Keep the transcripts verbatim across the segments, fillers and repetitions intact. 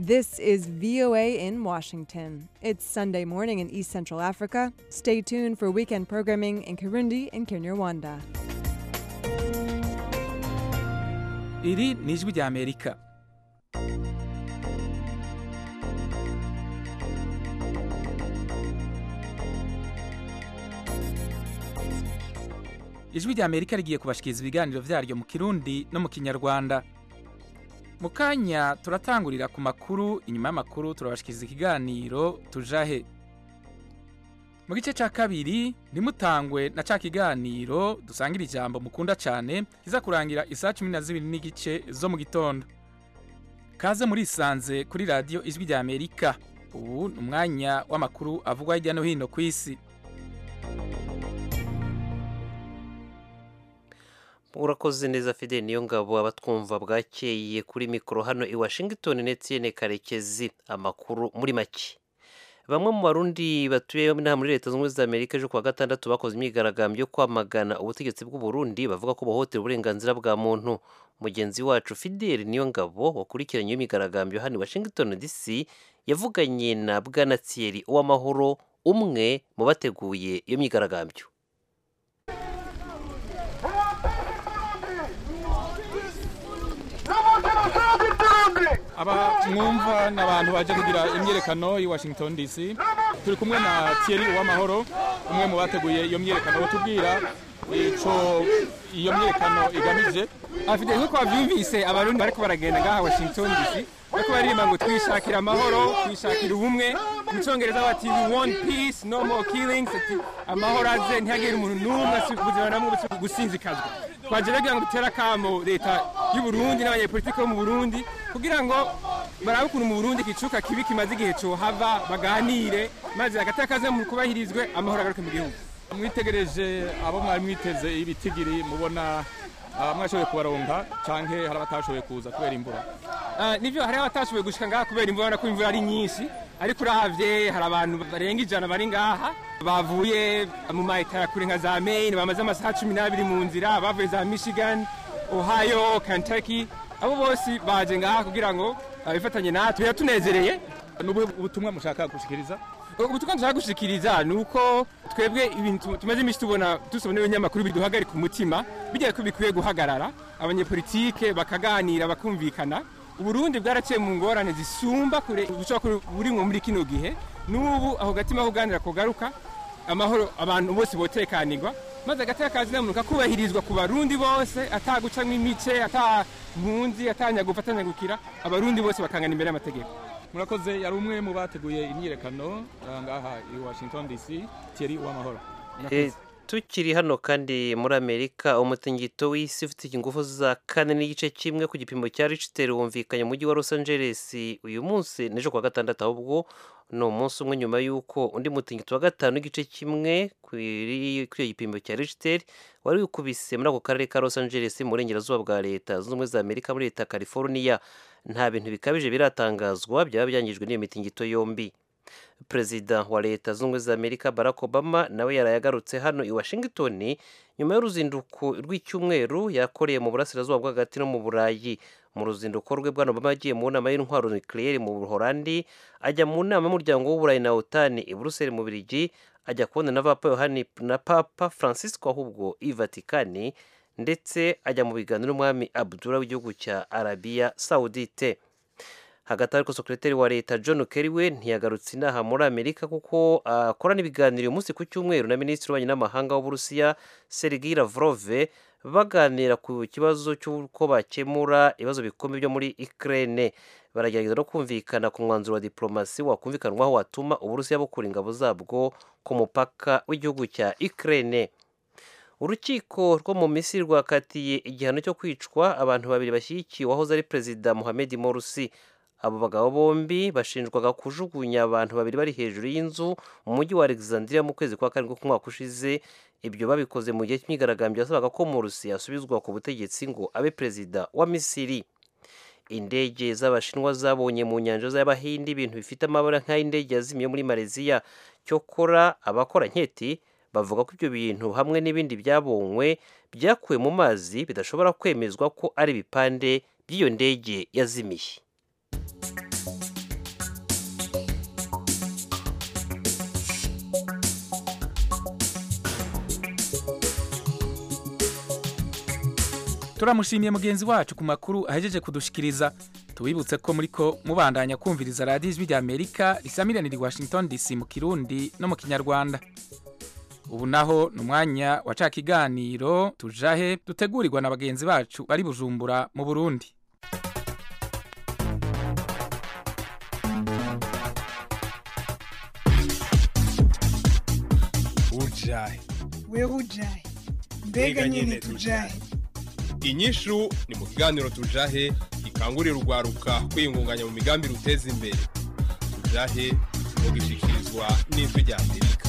This is V O A in Washington. It's Sunday morning in East Central Africa. Stay tuned for weekend programming in Kirundi and Kinyarwanda. Iri ni ijwi rya Amerika. Ijwi rya Amerika rigiye kubashikiriza ibiganiro vyaryo mu Kirundi no mu Kinyarwanda. Mu kanya turatangurira ku makuru, inyuma y'amakuru turabashikiriza ikiganiro tujahe. Mu gice ca kabiri nimutangwe na ca kiganiro dusangira ijambo mukunda cyane kiza kurangira isaha cumi na zibiri n'igice zo mu gitondo. Kaze muri isanze kuri radio Ijwi rya Amerika. Ubu ni umwanya w'amakuru avugwa hirya no hino ku isi. Urakoze neza Fidel Niyongabo, abatwumva bwakeye kuri mikoro hano i Washington Etienne Karekezi. Amakuru muri make. Bamwe mu Barundi batuye muri Leta Zunze Ubumwe za Amerika ejo kuwa gatandatu bakoze imyigaragambyo yo kwamagana ubutegetsi bw'u Burundi bavuga ko bohotera uburenganzira bwa muntu. Mugenzi wacu Fidel Niyongabo wakurikiranye imyigaragambyo hano i Washington D C yavuganye na Bwana Thierry Uwamahoro, umwe mu bateguye iyo myigaragambyo. Aba mwumva n'abantu baje kugira imyerekano i Washington D C. Turi kumwe na Thierry Uwamahoro, umwe mu bateguye iyo myerekano, tubwira ico iyo myerekano igamije. Afite nko kwavyumvise abarundi bariko baragenda ngaha Washington D C bariko baririmba ngo twishakira amahoro, twishakira ubumwe. Mu Cyongereza bati we want peace, no more killings. Amahoro aze ntihagire umuntu n'umwe ubuzima namwe gusinzikazwa. Twaje kugira ngo dutera kamo leta y'u Burundi n'abanyepolitiki bo mu Burundi kugira ngo barabe ukuntu mu Burundi kicuka kibi kimaze igihe cyo hava baganire maze agatakaza mu kubahirizwe amahoro agaruke mu gihugu. Mwitegereje abo mwari mwiteze ibitigiri mubona mwashoboye kubaronka canke hari abatashoboye kuza kubera imvura? Ah nivyo hari abatashoboye gushika ngaha kubera imvura ko imvura ari nyinshi, ariko uravye hari abantu barenga ijana bari ngaha bavuye mu mayitara kure nka za Maine, bamaze amasaha cumi n'abiri mu nzira, bavuye za Michigan, Ohio, Kentucky. Abo bose baje ngaha kugira ngo bifatanye natwe. Yatunezereye. N'ubu ubutumwa mushaka gushikiriza? Ubutumwa dushaka gushikiriza nuko twebwe ibintu tumaze imisi tubona dusubona ibinyamakuru biduhagarika umutima, bigiye ko bikwiye guhagarara, abanyepolitike bakaganira bakumvikana. Uburundi bwaraciye mu ngorane zisumba kure gushaka buri muri kino gihe. N'ubu aho gatima kuganira kugaruka, amahoro abantu bose botekanirwa, maze agatakaza namunuka kubahirizwa ku Barundi bose, atagucamwe imice, ata mpunzi, atanya gufatanya gukira, abarundi bose bakangana imbere y'amategeko. Murakoze. Yari umwe mu bateguye imyirekano ngaha i Washington D C, Thierry Uwamahoro. Tukiri hano kandi muri Amerika, umutingito w'isi ufite ingufu za kane n'igice kimwe ku gipimo cya Richter wumvikanye mu mujyi wa Los Angeles uyu munsi n'ejo kuwa gatandatu, ahubwo no umunsi umwe nyuma y'uko undi mutingito wa gatanu n'igice kimwe kuri iyo gipimo cya Richter wari wikubise muri ako karere ka Los Angeles mu burengerazuba bwa Leta Zunze Ubumwe za Amerika muri Leta California. Nta bintu bikabije biratangazwa byaba byangijwe n'iyo mitingito yombi. Perezida wa Leta Zunze Ubumwe za Amerika Barack Obama nawe yarayagarutse hano i Washington nyuma y'uruzinduko rw'icyumweru yakoreye mu burasirazuba bwo hagati no mu Burayi. Mu ruzinduko rwe Bwana Obama yagiye mu nama y'intwaro nucleaire mu Buholandi, ajya mu nama y'umuryango w'Uburayi na OTAN i Brussels mu Bubiligi, ajya kubona na Papa Yohani na Papa Francisco ahubwo i Vatican, ndetse ajya mu biganiro n'umwami Abdullah w'igihugu cya Arabia Saudite. Hagati ariko sekretari wa Leta John Kerry we ntiyagarutse inaha muri Amerika kuko akorana uh, ibiganiro umunsi ku cyumweru na Minisitiri w'Ububanyi n'Amahanga w'Uburusiya Sergei Lavrov baganira ku kibazo cy'uko bakemura ibibazo bikomeye byo muri Ukraine. Baragerageza no kumvikana ku mwanzuro wa diplomasi wakumvikanwaho watuma Uburusiya bukura ingabo zabwo ku mupaka w'igihugu cya Ukraine. Urukiko rwo mu Misiri rwakatiye igihano cyo kwicwa abantu babiri bashyigikiye uwahoze ari Perezida Mohamed Morsi. Abo bagabo bombi bashinjwaga kujugunya abantu babiri bari hejuru y'inzu mu mujyi wa Alexandria mu kwezi kwa karindwi k'umwaka ushize. Ibyo babikoze mu gihe cy'imyigaragambyo yasabaga ko Morsi yasubizwa ku butegetsi ngo abe perezida wa Misiri. Indege z'Abashinwa zabonye mu nyanja z'Abahindi ibintu bifite amabara nk'ay'indege yazimiye muri Malaysia. Cyokora abakora nketi bavuga ko ibyo bintu hamwe n'ibindi byabonywe byakuwe mu mazi bidashobora kwemezwa ko ari ibipande by'iyo ndege yazimiye. turamushimiye mugenzi wacu ku makuru ahejeje kudushikiriza. Tubibutse ko muriko mubandanya kumviriza Radio Ijwi rya Amerika risamiranira i Washington D C mu Kirundi no mu Kinyarwanda. Ubu naho numwanya wa ca kiganiro tujahe dutegurirwa na bagenzi bacu bari Bujumbura mu Burundi. Ujahe we ujahe mbega nyene tujahe. Inyishu ni mu kiganiro tujahe ikangurira urwaruka kwiyungunganya mu migambi ruteza imbere. Tujahe mu gishikirizwa n'Ijwi rya Amerika.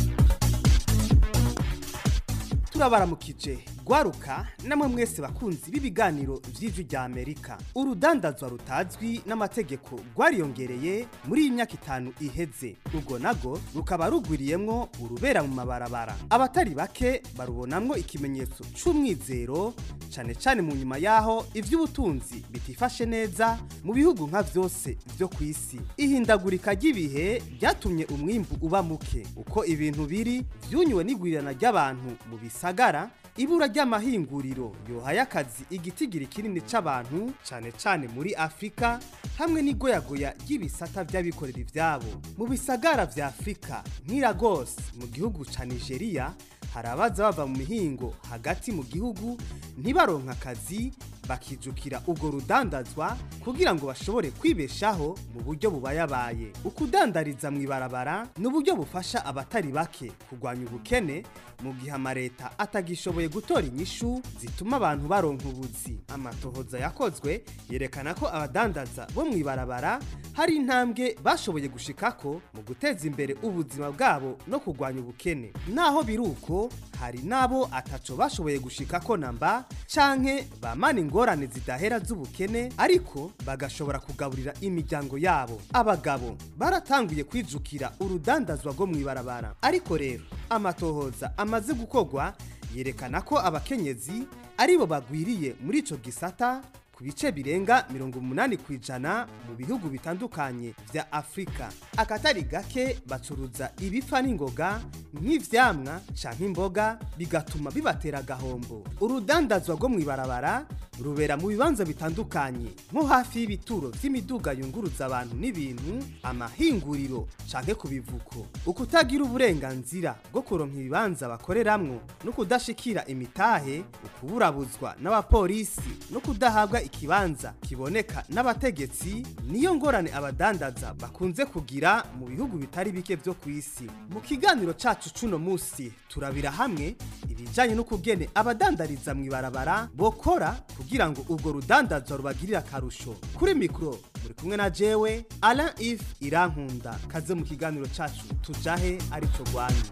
Turabaramukije gwaruka namwe mwese bakunzi b'ibiganiro vy'Ijwi rya Amerika. Urudandazwa rutazwi n'amategeko gwariyongereye muri imyaka itanu iheze. Ubwo nago rukaba rugwiriyemwo urubera mu mabarabara. Abatari bake barubonamwo ikimenyetso c'umwizero cane cane mu nyuma yaho ivy'ubutunzi bitifashe neza mu bihugu nka vyose vyo kwisi. Ihindagurika ry'ibihe ryatumye umwimbu uba muke. Uko ibintu biri vyunywe n'igwirirana ry'abantu mu bisagara, ibura ry'amahinguriro yohaye akazi igitigiri kinini c'abantu cane cane muri Afrika, hamwe n'igoyagoya ry'ibisata vy'abikorera ivyabo. Mu bisagara vya Afrika nk'i Lagos mu gihugu ca Nigeria, harabaza bava mu mihingo hagati mu gihugu ntibaronka akazi, bakijukira ubwo rudandazwa kugira ngo bashobore kwibeshaho mu buryo bubayabaye. Ukudandariza mu ibarabara n'uburyo bufasha abatari bake kugwanya ubukene mu gihe amareta atagishoboye gutora inyishu zituma abantu baronka ubuzi. Amatohoza yakozwe yerekana ko abadandaza bo mu ibarabara hari intambwe bashoboye gushikako mu guteza imbere ubuzima bwabo no kugwanya ubukene. Naho biruko hari nabo ataco bashoboye gushikako namba canke bamana ingorane zidahera z'ubukene, ariko bagashobora kugaburira imiryango yabo. Abagabo baratanguye kwijukira urudandazwa rwo mu ibarabara, ariko rero amatohoza amaze gukogwa yerekana ko abakenyezi aribo bagwiriye muri ico gisata ku bice birenga mirongo umunani kwijana mu bihugu bitandukanye vya Afrika. Akatari gake bacuruza ibifa n'ingoga nk'ivyamwa canke imboga, bigatuma bibatera gahombo. Urudandazwa rwo mu ibarabara rubera mu bibanza bitandukanye nko hafi y'ibituro vy'imiduga yunguruza abantu n'ibintu, amahinguriro canke ku bivuko. Ukutagira uburenganzira bwo kuronka ibibanza bakoreramwo no kudashikira imitahe, ukuburabuzwa n'abapolisi no kudahabwa ikibanza kiboneka n'abategetsi, niyo ngorane abadandaza bakunze kugira mu bihugu bitari bike vyo kwisi. Mu kiganiro cacu cuno musi turabira hamwe ibijanye no kugene abadandariza mu ibarabara bokora kugira ngo ubwo rudandazwa rubagirira akarusho. Kuri mikro muri kumwe na jewe Alain Yves Irankunda. Kaze mu kiganiro cacu tujahe arico rwanyu.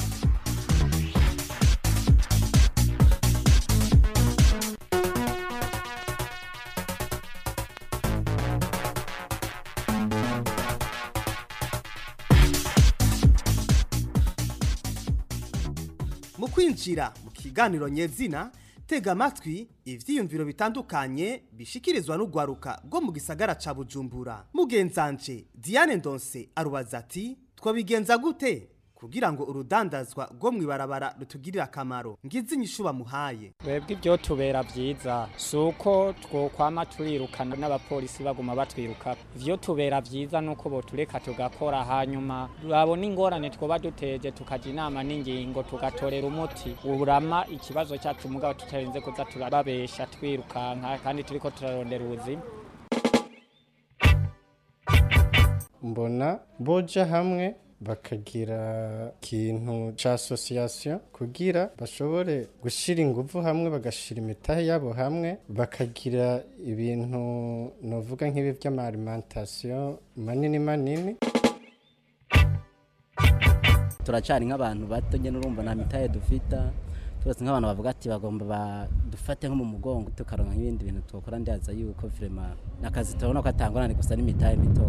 Mu kwinjira mu kiganiro nyezina, tega amatwi ivyiyumviro bitandukanye bishikirizwa n'ugwaruka rwo mu gisagara ca Bujumbura. Mugenzanje Diane Ndonse arubaza ati twabigenza gute kugira ngo urudandazwa rwo mu ibarabara rutugirira akamaro. Ngize inyishu bamuhaye. Webwe ibyo tubera byiza suko twokwama turirukana n'abapolisi baguma batwiruka. Ivyo tubera byiza nuko botureka tugakora, hanyuma urabona ingorane twoba duteje tukaja inama n'ingingo tugatorera umuti urama ikibazo cyacu mugabo tutarenze kuza turababesha twirukanka kandi turiko turarondera ubuzima. Mbona boja hamwe bakagira kintu ca association kugira bashobore gushira ingufu hamwe, bagashira imitahe yabo hamwe, bakagira ibintu novuga nk'ibi vy'ama alimentation manini manini. Turacari nk'abantu bato nyene urumva na mitahe dufita, turetse nk'abantu bavuga ati bagomba badufate nko mu mugongo tukaronka ibindi bintu twokora. Ndaza yuko vraiment nakazi turabona ko atangorane gusa n'imitahe mito.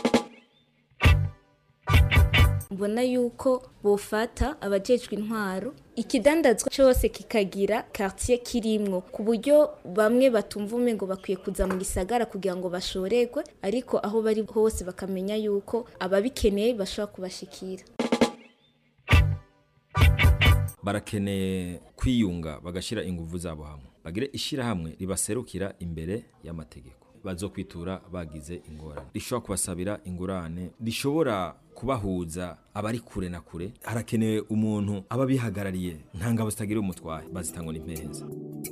Mbona yuko bofata abajejwe intwaro ikidandazwa cyose kikagira quartier kirimwo, ku buryo bamwe batumva umengo bakwiye kuza mu gisagara kugira ngo bashoregwe, ariko aho bari hose bakamenya yuko ababikeneye bashobora kubashikira. barakeneye kwiyunga bagashira inguvu zabo hamwe bagire ishira hamwe ribaserukira imbere y'amategeko bazokwitura bagize ingorane rishobora kubasabira ingurane rishobora kubahuza abari kure na kure harakenewe umuntu aba bihagarariye nta ngabo zitagira umutwaye bazitangwa n'impereza.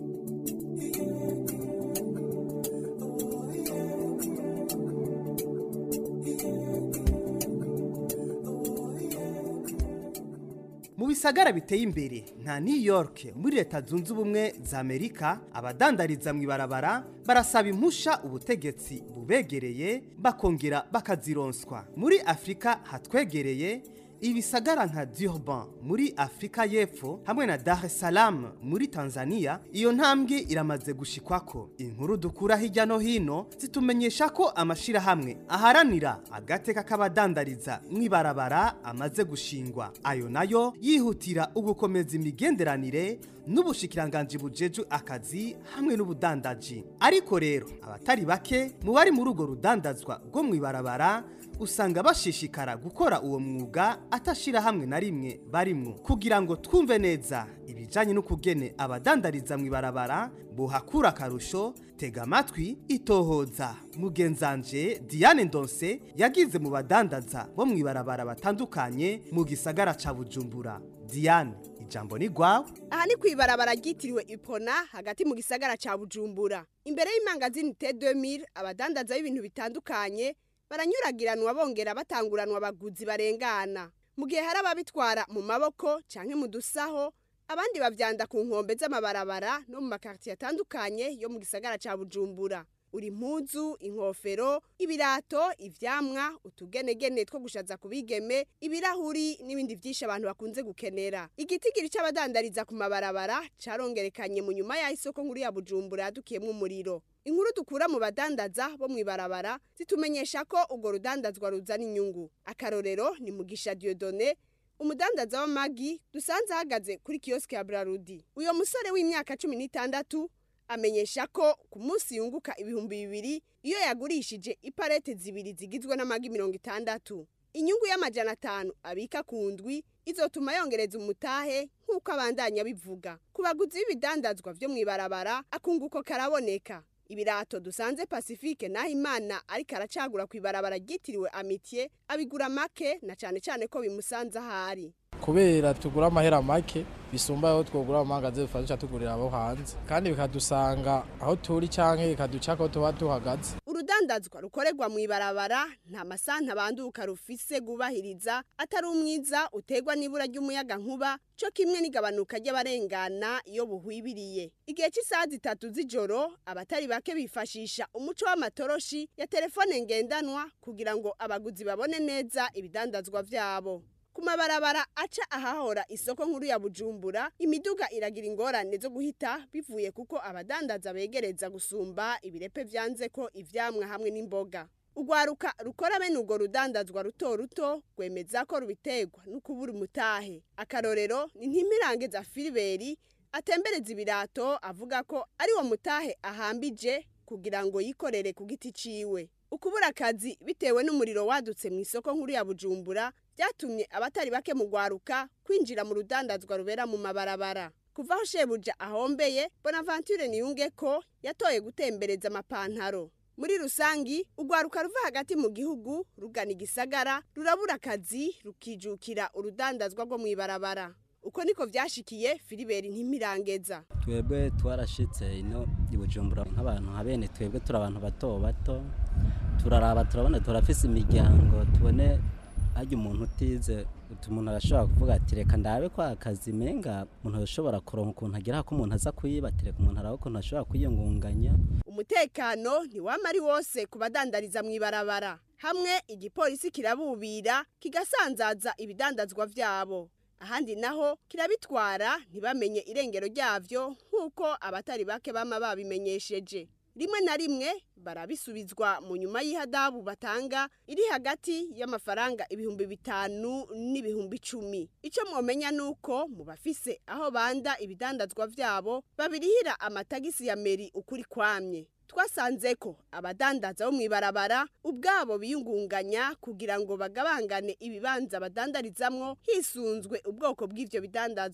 Mu bisagara biteye imbere nka New York muri leta zunze ubumwe za Amerika abadandariza mu ibarabara barasaba impusha ubutegetsi bubegereye bakongera bakazironswa. Muri Afrika hatwegereye ibisagara nka Durban muri Afrika y'Epfo hamwe na Dar es Salaam muri Tanzania iyo ntambwe iramaze gushikwako. Inkuru dukura hirya no hino zitumenyesha ko amashira hamwe aharanira agateka k'abadandariza mwibarabara amaze gushingwa. Ayo nayo yihutira ugukomeza imigenderanire n'ubushikiranganje bujeju akazi hamwe n'ubudandaji. Ariko rero abatari bake mu bari muri ugo rudandazwa rwo mwibarabara usanga bashishikara gukora uwo mwuga atashira hamwe na rimwe barimwo. Kugira ngo twumve neza ibijanye n'ukugene abadandariza mu ibarabara buhakura akarusho tega amatwi itohoza mugenzanje Diane Ndonse yagize mu badandaza bo mu ibarabara batandukanye mu gisagara ca Bujumbura. Diane, ijambo ni gwawe. Aha ni kwibarabara ryitiriwe Ipona hagati mu gisagara ca Bujumbura. Imbere y'imangazini T deux mille abadandaza b'ibintu bitandukanye baranyuragiranwa bongera batanguranwa abaguzi barengana. Mu gihe hari ababitwara mu maboko canke mu dusaho abandi bavyanda ku nkombe z'amabarabara no mu makartier atandukanye yo mu gisagara ca Bujumbura. Uri impuzu, inkofero, ibirato, ivyamwa, utugenegene two gushaza kubigeme, ibirahuri n'ibindi vyinshi abantu bakunze gukenera. Igitigiri c'abadandariza ku mabarabara carongerekanye mu nyuma ya isoko nkuru ya Bujumbura yadukiyemwe umuriro. Inkuru dukura mu badandaza bo mwibarabara zitumenyesha ko ugo rudandazwa ruzana inyungu. Akarorero ni Mugisha Dieudonné, umudandaza wa magi dusanze ahagaze kuri kioske ya Brarudi. Uyo musore w'imyaka cumi n'itandatu amenyesha ko ku munsi yunguka ibihumbi bibiri iyo yagurishije iparete zibiri zigizwe n'amagi mirongo itandatu. Inyungu y'amajana atanu abika ku ndwi izotuma yongereza umutahe nk'uko abandanya bivuga. Ku baguzi b'ibidandazwa vyo mwibarabara akunguko karaboneka. Ibirato dusanze Pacifique naho Imana ariko aracagura ku ibarabara ryitiriwe Amitié abigura make na cane cane ko bimusanze ahari. Kubera tugura amahera make bisumba aho twogura amangaze dufasha tugurira abo hanze kandi bikadusanga aho turi canke bikaduca ko tuba tuhagaze. Urudandazwa rukorerwa mu ibarabara nta masanta banduka rufise gubahiriza atari umwiza utegwa n'ibura ry'umuyaga nkuba cyo kimwe nigabanuka ry'abarengana iyo buhwibiriye. Igihe cy'isaha zitatu z'ijoro abatari bake bifashisha umuco w'amatoroshi ya telefone ngendanwa kugira ngo abaguzi babone neza ibidandazwa vyabo. Kumabarabara aca ahahora isoko nkuru ya Bujumbura imiduga iragira ingorane zo guhita bivuye kuko abadandaza begereza gusumba ibirepe vyanze ko ivyamwa hamwe n'imboga. Ugwaruka rukora bene ugo rudandazwa ruto ruto gwemeza ko rubitegwa n'ukubura umutahe. Akarorero ni Ntimirange za Filiberi atembereza ibirato avuga ko ari wo mutahe ahambije kugira ngo yikorere ku giti ciwe. Ukubura akazi bitewe n'umuriro wadutse mu isoko nkuru ya Bujumbura byatumye abatari bake mu gwaruka kwinjira mu rudandazwa rubera mu mabarabara. Kuva aho shebuja ahombeye Bonaventure Niyunge ko yatoye gutembereza amapantaro. Muri rusangi ugwaruka ruva hagati mu gihugu rugana igisagara rurabura akazi rukijukira urudandazwa rwo mu ibarabara. Uko niko vyashikiye Filiberi Ntimirangeza. Twebwe twarashitse ino i Bujumbura nk'abantu habene twebwe turi abantu bato bato turaraba turabona turafise imiryango tubone ajya umuntu utize umuntu arashobora kuvuga ati reka ndabe kwa akazi menga umuntu ashobora kuronka ukuntu agira ko umuntu aza kuyibatire ku muntu araho ukuntu ashobora kwiyungunganya. Umutekano ntiwamari wose kubadandariza mu ibarabara. Hamwe igipolisi kirabubira kigasanzaza ibidandazwa vyabo. Ahandi naho kirabitwara ntibamenye irengero ryavyo nkuko abatari bake bama babimenyesheje. Rimwe na rimwe barabisubizwa mu nyuma y'ihadabu batanga iri hagati y'amafaranga ibihumbi bitanu n'ibihumbi icumi. Ico mwomenya nuko mu bafise aho banda ibidandazwa vyabo babirihira amatagisi ya meri ukuri kwamye. Twasanze ko abadandaza bo mwibarabara ubwabo biyungunganya kugira ngo bagabangane ibibanza badandarizamwo hisunzwe ubwoko bw'ivyo bidandazwa.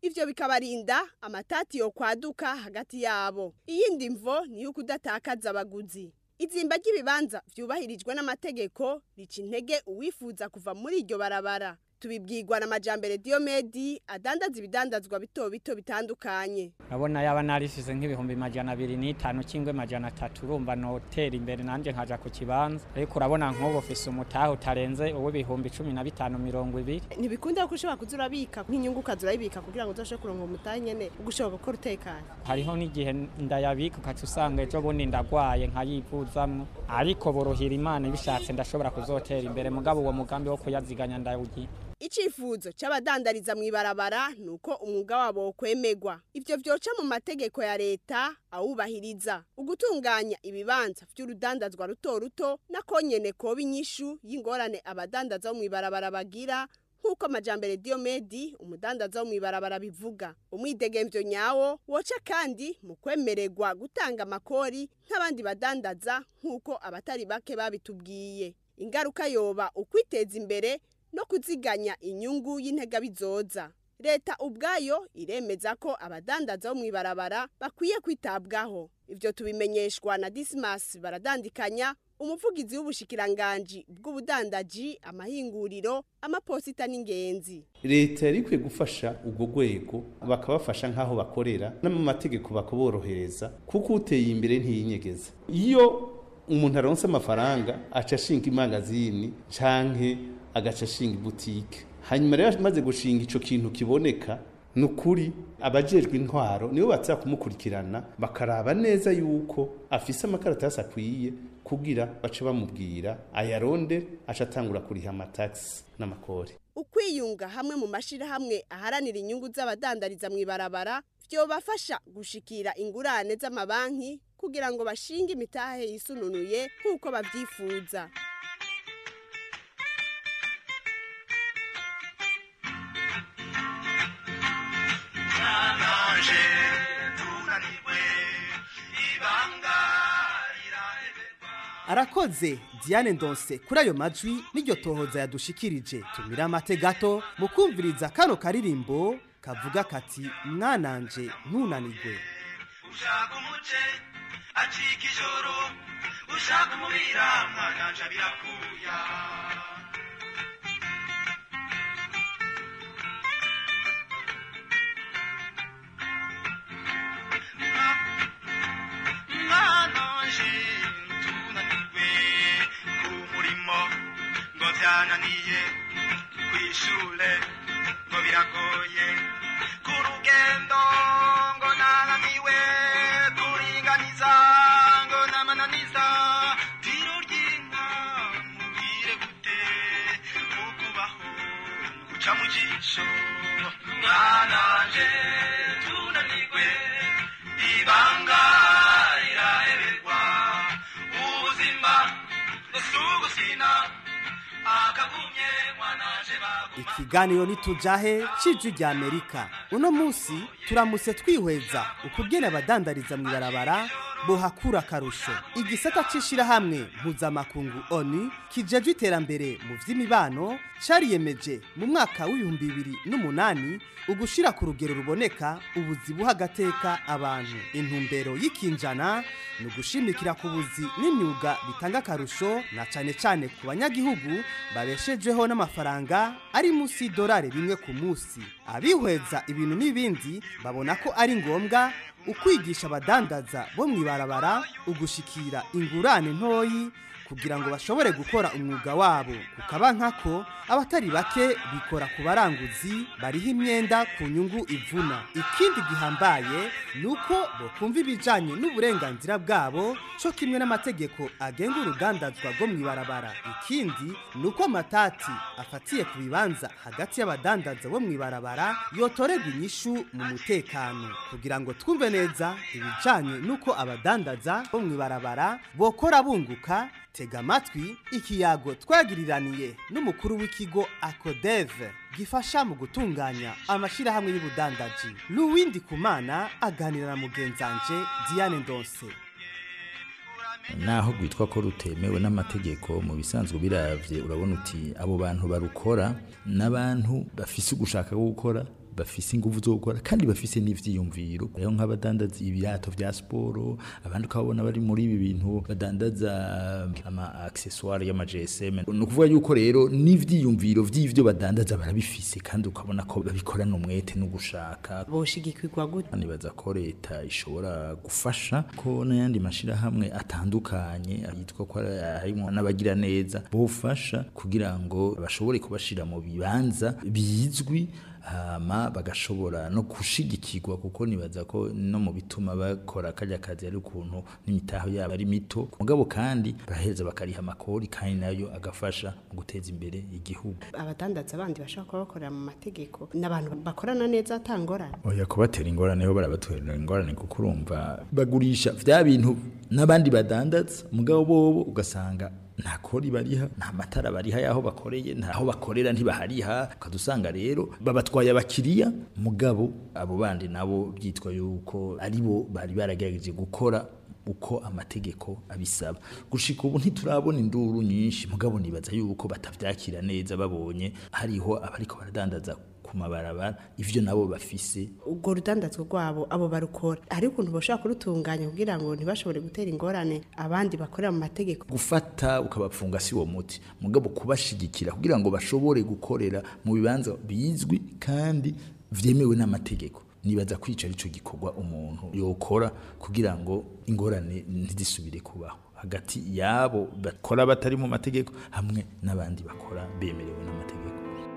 ivyo bikabarinda amatati yo kwaduka hagati yabo. Iyindi mvo ni yuko udatakaza abaguzi. Izimba ry'ibibanza vyubahirijwe n'amategeko rica intege uwifuza kuva muri iryo barabara. Tubibwirwa na Majambere Diomedi adandaza ibidandazwa bito bito bitandukanye. Nabona yaba narifise nk'ibihumbi majana abiri n'itanu kingwe majana atatu urumva notera imbere nanje nkaja ku kibanza. Ariko urabona nk'ubu ufise umutaho utarenze uwe bihumbi cumi na bitanu mirongo ibiri. Ntibikunda ko ushobora kuzurabika nk'inyungu ukazurabika kugira ngo uzoshe kuronka umutahe nyene ugushoboka gukora utekanye. Hariho n'igihe ndayabika ukaca usanga ejo bundi ndagwaye nkayivuzamwo, ariko borohira Imana ibishatse ndashobora kuzotera imbere mugabo uwo mugambi wo kuyaziganya ndawugira. Icifuzo c'abadandariza mwibarabara nuko umwuga wabo kwemegwa. Ivyo vyoca mu mategeko ya leta awubahiriza. Ugutunganya ibibanza vy'urudandazwa ruto ruto nakonyene ko binyishu y'ingorane abadandaza mwibarabara bagira nkuko Majambere Diomedi umudandaza mwibarabara bivuga. Umwidegemvyo nyawo woca kandi mu kwemererwa gutanga amakori nk'abandi badandaza nkuko abatari bake babitubwiye. Ingaruka yoba ukwiteza imbere no kuziganya inyungu y'intega bizoza. Leta ubwayo iremeza ko abadandaza bo mwibarabara bakwiye kwitabwaho. Ivyo tubimenyeshwa na Dismas baradandikanya umuvugizi w'ubushikiranganje bw'ubudandaji, amahinguriro, amaposita n'ingenzi. Leta yarikwiye gufasha ubwo gwego bakabafasha nkaho bakorera no mu mategeko bakoborohereza kuko uteye imbere ntiyinyegeza. Iyo umuntu aronse amafaranga aca shinga imangazini canke agaca shinga boutique. Hanyuma rero maze gushinga ico kintu kiboneka nukuri abajejwe intwaro nibo batsa kumukurikirana bakaraba neza yuko afise amakaratasi akwiye kugira bace bamubwira ayaronde aca atangura kuriha amataxi n'amakori. Ukwiyunga hamwe mu mashira hamwe aharanira inyungu z'abadandariza mwibarabara vyo bafasha gushikira ingurane z'amabanki kugira ngo bashinge imitahe yisununuye nkuko bavyifuza. Arakoze Diane Ndonse kuri ayo majwi n'iryo tohoza yadushikirije. Tumira amate gato mu kumviriza kano karirimbo kavuga kati mwananje ntunanigwe. Ushaka umuce acika ijoro, ushaka umubira mwananje birakuya. Yananiye kwishule ngo biragoye kurugendo ngo nananiwe kuringaniza ngo namananiza tiro ryinka mubwire gute ukubaho guca mu jisho mwananje tunanigwe ibanga iraheberwa ubuzima busugusina. Ikiganiro nitujahe cijwi rya Amerika. Uno musi turamutse twihweza ukugena abadandariza mwibarabara bohakura karusho. Igisata cishira hamwe mpuzamakungu ONU kijeje iterambere mu vy'imibano cariyemeje mu mwaka w'ibihumbi bibiri n'umunani ugushira ku rugero ruboneka ubuzi buhagateka abantu. Intumbero y'ikinjana no gushimikira ku buzi n'imyuga bitanga karusho na cane cane ku banyagihugu babeshejeho n'amafaranga ari musi dolari rimwe ku musi. Abihweza ibintu n'ibindi babona ko ari ngombwa ukwigisha abadandaza bo mwibarabara ugushikira ingurane ntoyi kugira ngo bashobore gukora umwuga wabo. Kukaba nkako abatari bake bikora ku baranguzi bariho imyenda ku nyungu ivuna. Ikindi gihambaye nuko bokumva ibijanye n'uburenganzira bwabo cyo kimwe n'amategeko agenga urugandazwa rwo mwibarabara. Ikindi nuko amatati afatiye ku bibanza hagati y'abadandaza bo mwibarabara yotorerwa inyishu mu mutekano. Kugira ngo twumve neza ibijanye nuko abadandaza bo mwibarabara bokora bunguka, tega amatwi ikiyago twagiriraniye n'umukuru w'ikigo Akodeve gifasha mu gutunganya amashirahamwe y'ubudandaji. Luwindi Kumana aganira na mugenzanje Diane Ndonse. Naho gwitwa ko rutemewe n'amategeko mu bisanzwe biravye urabona uti abo bantu barukora n'abantu bafise ugushaka gukora bafise ingufu zo gukora kandi bafise n'ivyiyumviro rero nk'abadandaza ibirato vya sport abandi ukabona bari muri ibi bintu badandaza ama accessoires y'ama G S M no kuvuga yuko rero n'ivyiyumviro vy'ivyo badandaza barabifise kandi ukabona ko babikorana umwete no gushaka boshigikirwa gute nibaza ko leta ishobora gufasha ko n'ayandi mashira hamwe atandukanye yitwa ko harimo n'abagira neza bofasha kugira ngo bashobore kubashira mu bibanza bizwi hama bagashobora no kushigikirwa kuko nibaza ko no mu bituma bakora kajya kazi ari ukuntu n'imitaho yabo ari mito mugabo kandi baheza bakariha amakori kandi nayo agafasha mu guteza imbere igihugu abadandaza abandi bashaka kuba bakorera mu mategeko n'abantu bakorana neza atangorana oya kubatera ingorane ho barabatera ingorane kuko urumva bagurisha vya bintu n'abandi badandaza mugabo bobo ugasanga nta kori bariha nta matara bariha yaho bakoreye ntaho bakorera ntibahariha kadusanga rero babatwaye abakiriya mugabo abo bandi nabo byitwa yuko aribo bari baragerageje gukora uko amategeko abisaba gushika ubu ntiturabona induru nyinshi mugabo nibaza yuko batavyakira neza babonye hariho abariko baradandaza kumabarabara ivyo nabo bafise ubwo rudandazwa rwabo abo barukora ari ukuntu boshaka kurutunganya kugira ngo ntibashobore gutera ingorane abandi bakorera mu mategeko gufata ukabapfunga si wo muti mugabo kubashigikira kugira ngo bashobore gukorera mu bibanza bizwi kandi vyemewe n'amategeko nibaza kwicara ico gikorwa umuntu yokora kugira ngo ingorane ntizisubire kubaho hagati yabo bakora batari mu mategeko hamwe n'abandi bakora bemerewe n'amategeko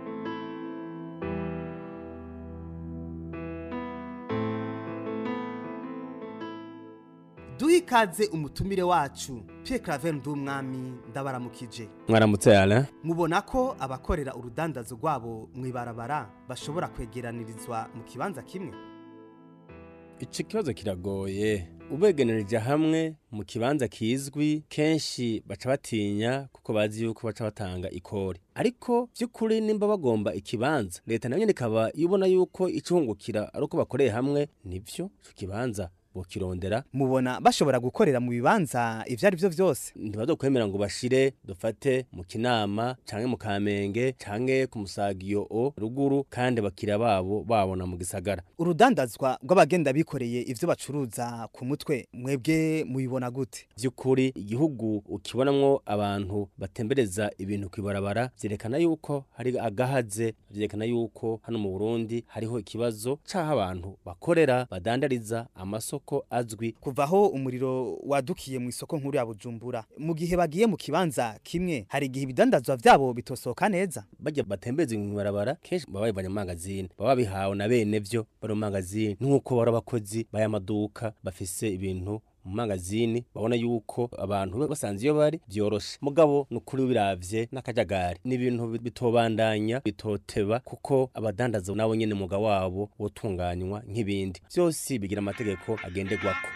duhikaze umutumire wacu Pierre Claver Ndumwami ndabaramukije mwaramutse yala mubona ko abakorera urudandazo rwabo mwibarabara bashobora kwegeranirizwa mu kibanza kimwe iki kibazo kiragoye ubegenereje hamwe mu kibanza kizwi kenshi baca batinya kuko bazi yuko baca batanga ikori ariko by'ukuri nimba bagomba ikibanza leta nayo nikaba ibona yuko icungukira ari uko bakoreye hamwe nivyo cyo kibanza bokirondera mubona bashobora gukorera mu bibanza ivyo ari byo vyose ntibazokwemera ngo bashire dufate mu Kinama canke mu Kamenge canke ku Musagiyo o ruguru kandi bakira babo babona mu gisagara urudandazwa rw'abagenda bikoreye ivyo bacuruza ku mutwe mwebwe mubibona gute by'ukuri igihugu ukibonamwo abantu batembereza ibintu kwibarabara vyerekana yuko hari agahaze vyerekana yuko hano mu Burundi hariho ikibazo caho abantu bakorera badandariza amasoko ko azwi kuvaho umuriro wadukiye mu isoko nkuru ya Bujumbura mu gihe bagiye mu kibanza kimwe hari gihe ibidandazwa vyabo bitosoka neza bajya batembeza mu barabara kenshi baba bivanye mu magazine baba bihawe na bene vyo bari mu magazine nkuko bari abakozi baya maduka bafise ibintu mu magazine babona yuko abantu basanze iyo bari byoroshe mugabo nukuri biravye n'akajagari ni ibintu bitobandanya bitoteba kuko abadandaza nabo nyene muga wabo wotunganywa nk'ibindi byose bigira amategeko agenderwako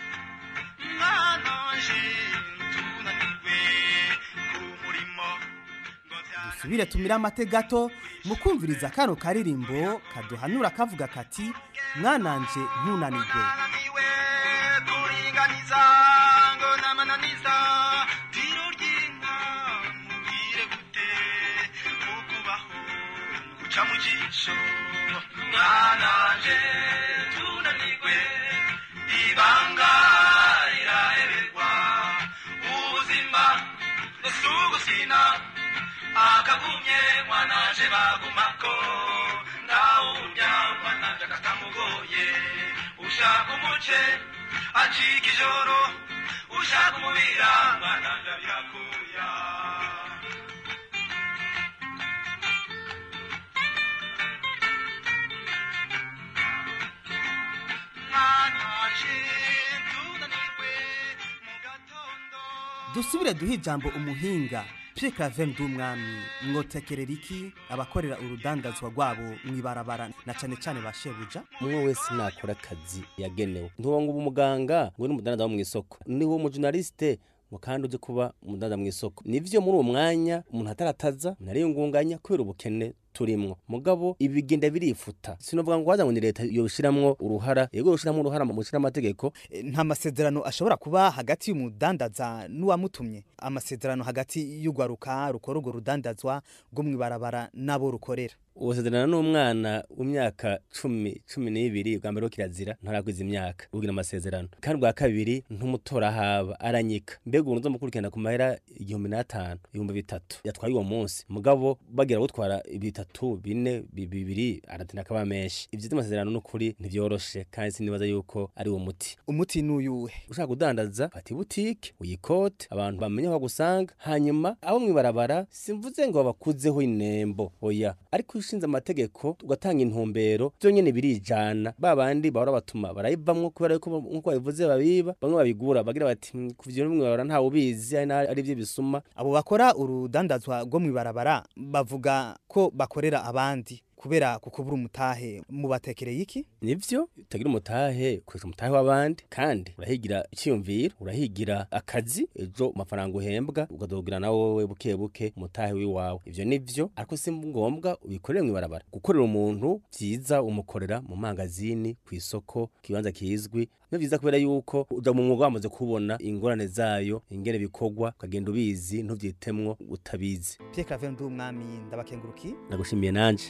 dusubire tumira amategato mu kumviriza kano karirimbo kaduhanura kavuga kati mwananje ntunanirwe kuringaniza ngo namananiza tiro ry'inka mubwire gute ukubaho guca mu jisho mwananje tunanirwe ibanga riraheberwa ubuzima busugusina akagumye mwananje bagumako ndawurya mwananje katamugoye ushaka umuce achika ijoro ushaka umubira mwananja birakuya mwananje tunanirwe mu gatondo dusubire duhe ijambo umuhinga Pierre Claver Ndumwami mwotekerera iki abakorera urudandazwa rwabo mwibarabara na cane cane bashebuja umwe wese nakora akazi yagenewe ntuba ngo umuganga ngo n'umudandaza wo mu isoko ni wo mu journaliste ngo kandi uje kuba umudandaza mu isoko nivyo muri uwo mwanya umuntu atarataza nariyungunganya kubera ubukene turimwo mugabo ibigenda birifuta sinovuga ngo waza ngo ni leta yobishiramwo uruhara yego yoshiramwo uruhara mu gushira amategeko. Nta masezerano ashobora kuba hagati y'umudandaza n'uwamutumye, amasezerano hagati y'ugwaruka rukora urwo rudandazwa rwo mwibarabara nabo rukorera. Uwasezerana n'umwana w'imyaka cumi cumi n'ibiri bwa mbere kirazira ntarakwiza imyaka ugira amasezerano, kandi bwa kabiri ntumutora haba aranyika mbega umuntu uzomukurikirana ku mahera igihumbi n'atanu ibihumbi bitatu yatwaye uwo munsi mugabo bagira gutwara bitatu bine bibiri aratina kaba menshi. Ivyo by'amasezerano n'ukuri ntivyoroshe kandi sinibaza yuko ari uwo muti. Umuti n'uyuhe? Ushaka kudandaza fata boutique uyikote abantu bamenye aho gusanga, hanyuma abo mwibarabara simvuze ngo bakuzeho inembo oya, ariko ushinze amategeko ugatanga intumbero byo nyene birijana babandi bahora batuma barayivamwo kubera yuko nkuko babivuze babiba bamwe babigura bagira bati kuvyo nimwe barara nta ubizi ari byo bisuma. Abo bakora urudandazwa rwo mwibarabara bavuga ko bakorera abandi kubera kukubura umutahe mu batekereye iki? Nivyo utagira umutahe kwesha umutahe w'abandi kandi urahigira icyumviro urahigira akazi ejo mafaranga uhembwa ugadogira na wowe buke buke umutahe wiwawe. Ivyo nivyo ariko si ngombwa ubikorere mu barabara. Gukorera umuntu byiza umukorera mu mangazini ku isoko kibanza kizwi no byiza kubera yuko uja mu mwuga wamaze kubona ingorane zayo ingene bikogwa ukagenda ubizi ntuvyitemwo utabizi. Pierre Claver Ndumwami ndabakenguruki nagushimiye nanje.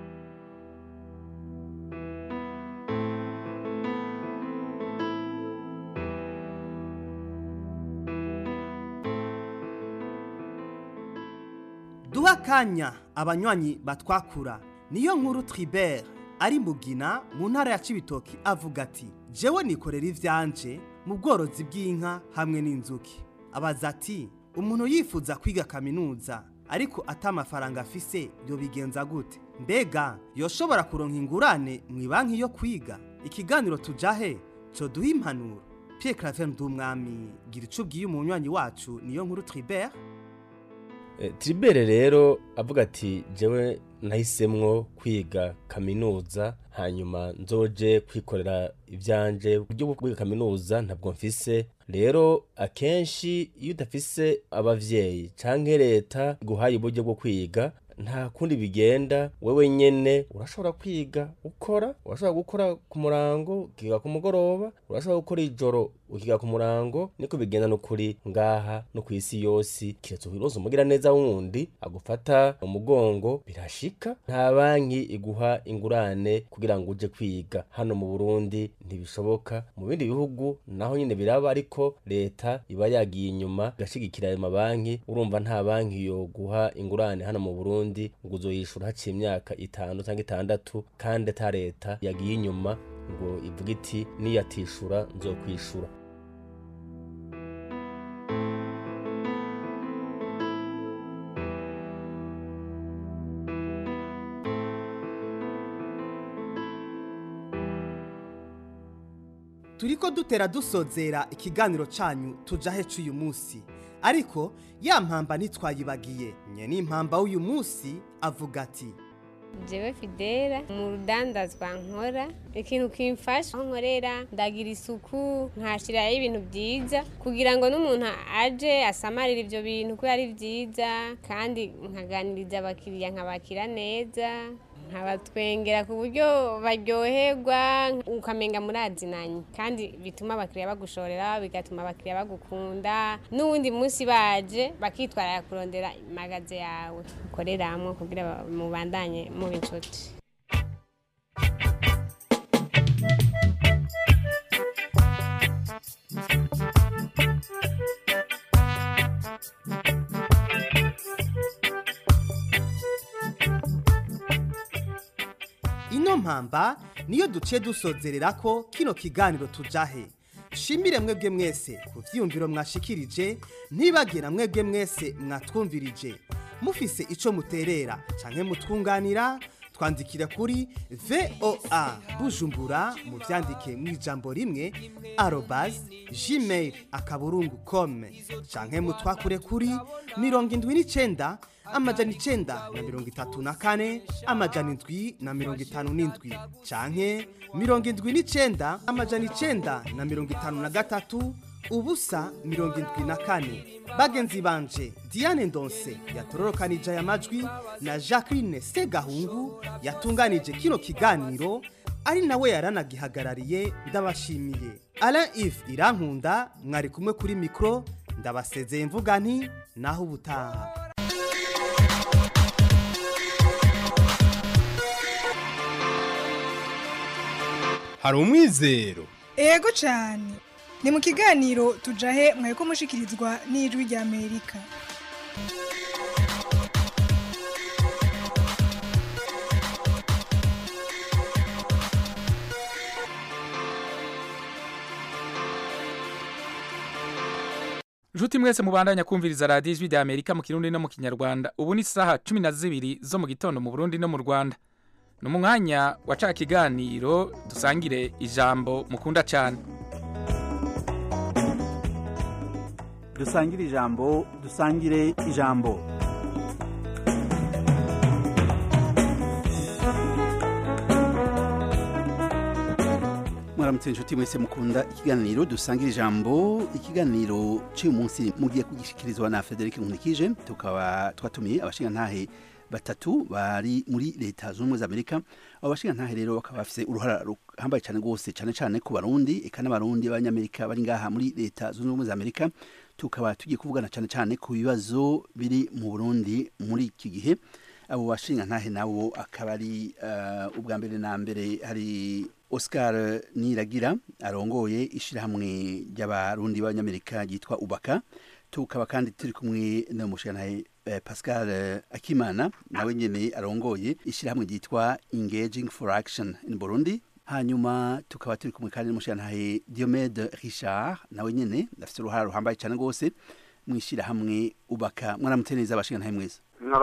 Duha kanya abanywanyi batwakura niyo nkuru Tribert ari Mugina mu ntara ya Cibitoki avuga ati jewe nikorera ivyanje mu bworozi bw'inka hamwe n'inzuki. Abaza ati umuntu yifuza kwiga kaminuza ariko atamafaranga afise byo bigenza gute? Mbega yoshobora kuronka ingurane mu banki yo kwiga? Ikiganiro tujahe cyo duha impanuro. Pierre Claver Ndumwami gira icubwiye umunywanyi wacu niyo nkuru Tribert. Tribert rero avuga ati jewe nahisemwo kwiga kaminuza hanyuma nzoje kwikorera ivyanje buryo bwo kwiga kaminuza ntabwo mfise. Rero akenshi iyo udafise abavyeyi canke leta guhaye uburyo bwo kwiga nta kundi bigenda wewe nyene urashobora kwiga ukora urashobora gukora ku murango ukiga ku mugoroba urashobora gukora ijoro ukiga ku murango niko bigenda no kuri ngaha no ku isi yose kiretse ubirozo umugira neza wundi agufata umugongo birashika nta banki iguha ingurane kugira ngo uje kwiga. Hano mu Burundi ntibishoboka, mu bindi bihugu naho nyine biraba ariko leta iba yagiye inyuma gashigikira ayo mabanki. Urumva nta banki yo guha ingurane hano mu Burundi ngo uzoyishura haciye imyaka itanu cyangwa itandatu kandi ata leta yagiye inyuma ngo ivuga iti niyatishura nzokwishura. Turiko dutera dusozera ikiganiro canyu tujahe c'uyu munsi, ariko ya mpamba ntitwayibagiye. Nye n'impamba uyu munsi avuga ati jewe Fidela mu rudandazwa nkora ikintu kimfasha aho nkorera ndagira isuku nkashirayo ibintu byiza kugira ngo n'umuntu aje asamarira ivyo bintu ko ari byiza kandi nkaganiriza abakiriya nkabakira neza nkabatwengera ku buryo baryoherwa ukamenga murazinanye kandi bituma abakiriya bagushorera bigatuma abakiriya bagukunda n'uwundi munsi baje bakitwara kurondera magaze yawe ukoreramwo kugira mubandanye mu inshuti. Ino mpamba niyo duce dusozerera ko kino kiganiro tujahe. Shimire mwebwe mwese ku vyiyumviro mwashikirije, ntibagira mwebwe mwese mwatwumvirije. Mufise ico muterera canke mutwunganira twandikira kuri V O A Bujumbura mu vyandike mw'ijambo rimwe arobase gmail akaburungu com canke mutwakure kuri mirongo indwi n'icenda amajana icenda na mirongo itatu na kane amajana indwi na mirongo itanu n'indwi canke mirongo indwi n'icenda amajana icenda na mirongo itanu na gatatu ubusa mirongo indwi na kane. Bagenzi banje Diane Ndonse yatororokanije aya majwi na Jacqueline Segahungu yatunganije kino kiganiro ari nawe yaranagihagarariye. Ndabashimiye. Alain If Irankunda mwari kumwe kuri mikro, ndabasezeye mvuga nti naho ubutaha. Hari umwizero. Ego cyane. Ni mu kiganiro tujahe mweko mushikirizwa n'ijwi rya Amerika. Juti mwese mubandanya kumviriza radio ijwi rya Amerika mu Kirundi no mu Kinyarwanda. Ubu ni saha cumi na zibiri zo mu gitondo mu Burundi no mu Rwanda. No mu mwanya wa ca kiganiro dusangire ijambo mukunda cyane. Dusangire ijambo, dusangire ijambo. Mwaramutse inshuti mwese mukunda ikiganiro dusangira ijambo. Ikiganiro cy'uyu munsi mugiye kugishikirizwa na Frederic Nkunikije. Tukaba twatumiye abashinga ntahe batatu bari muri leta z'ubumwe za Amerika. Abo bashinga ntahe rero bakaba bafise uruhara ruhambaye cyane gose cyane cyane ku Barundi eka n'Abarundi b'Abanyamerika bari ngaha muri leta z'ubumwe za Amerika. Tukaba tugiye kuvugana cyane cyane ku bibazo biri mu Burundi muri iki gihe. Abo bashinga ntahe nabo akaba ari uh, ubwa mbere na mbere hari Oscar Niragira arongoye ishirahamwe ry'Abarundi b'Abanyamerika ryitwa Ubaka. Tukaba kandi turi kumwe n'umushinga eh, Pascal eh, Akimana nawe nyene arongoye ishirahamwe ryitwa Engaging for Action in Burundi. Hanyuma tukaba turi kumwe kandi n'umushinga Diomede Richard nawe nyene afite uruhara ruhambaye cyane gose mwishira hamwe Ubaka. Mwaramutse neza abashinga ntahe mwese.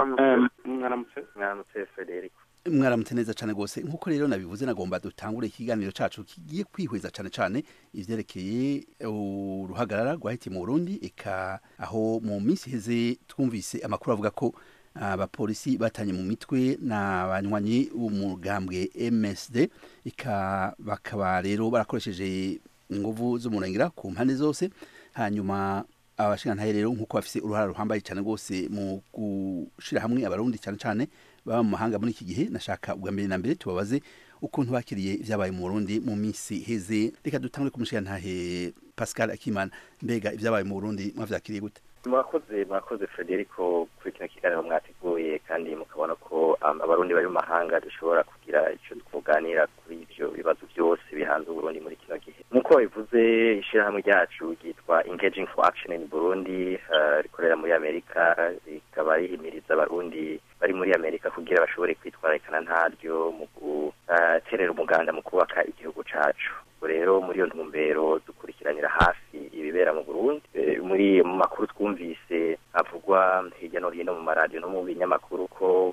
Mwaramutse mwaramutse Frederic. Mwaramutse neza cyane gose. Nkuko rero nabivuze nagomba dutangure ikiganiro cacu kigiye kwihweza cyane cyane ivyerekeye uruhagarara rwahitiye mu Burundi eka aho mu minsi heze twumvise amakuru avuga ko abapolisi batanye mu mitwe n'abanywanyi b'umugambwe M S D eka bakaba rero barakoresheje inguvu z'umurengera ku mpande zose. Hanyuma abashinga ntahe rero nkuko bafise uruhara ruhambaye cyane gose mu gushira hamwe Abarundi cyane cyane baba mu mahanga muri iki gihe. Nashaka ubwa mbere na mbere tubabaze ukuntu bakiriye ivyabaye mu Burundi mu minsi heze. Reka dutangure kumushinga ntahe Pascal Akimana, mbega ivyabaye mu Burundi mwavyakiriye gute? Mwakoze mwakoze Frederico kuri kino kiganiro mwateguye kandi mukabona ko um, Abarundi bari mu mahanga dushobora kugira ico tuvuganira kuri ivyo bibazo byose bihanze Burundi muri kino gihe. Nkuko bivuze ishirahamwe ryacu ryitwa Engaging for Action in Burundi uh, rikorera muri Amerika rikaba rihimiriza Abarundi bari muri Amerika kugira bashobore kwitwararikana ntaryo mu guterera uh, umuganda mu kubaka igihugu cacu. Rero muri iyo ntumbero dukurikiranira hafi ibibera mu Burundi. E, muri mu makuru twumvise avugwa hirya no hino mu maradiyo no mu binyamakuru ko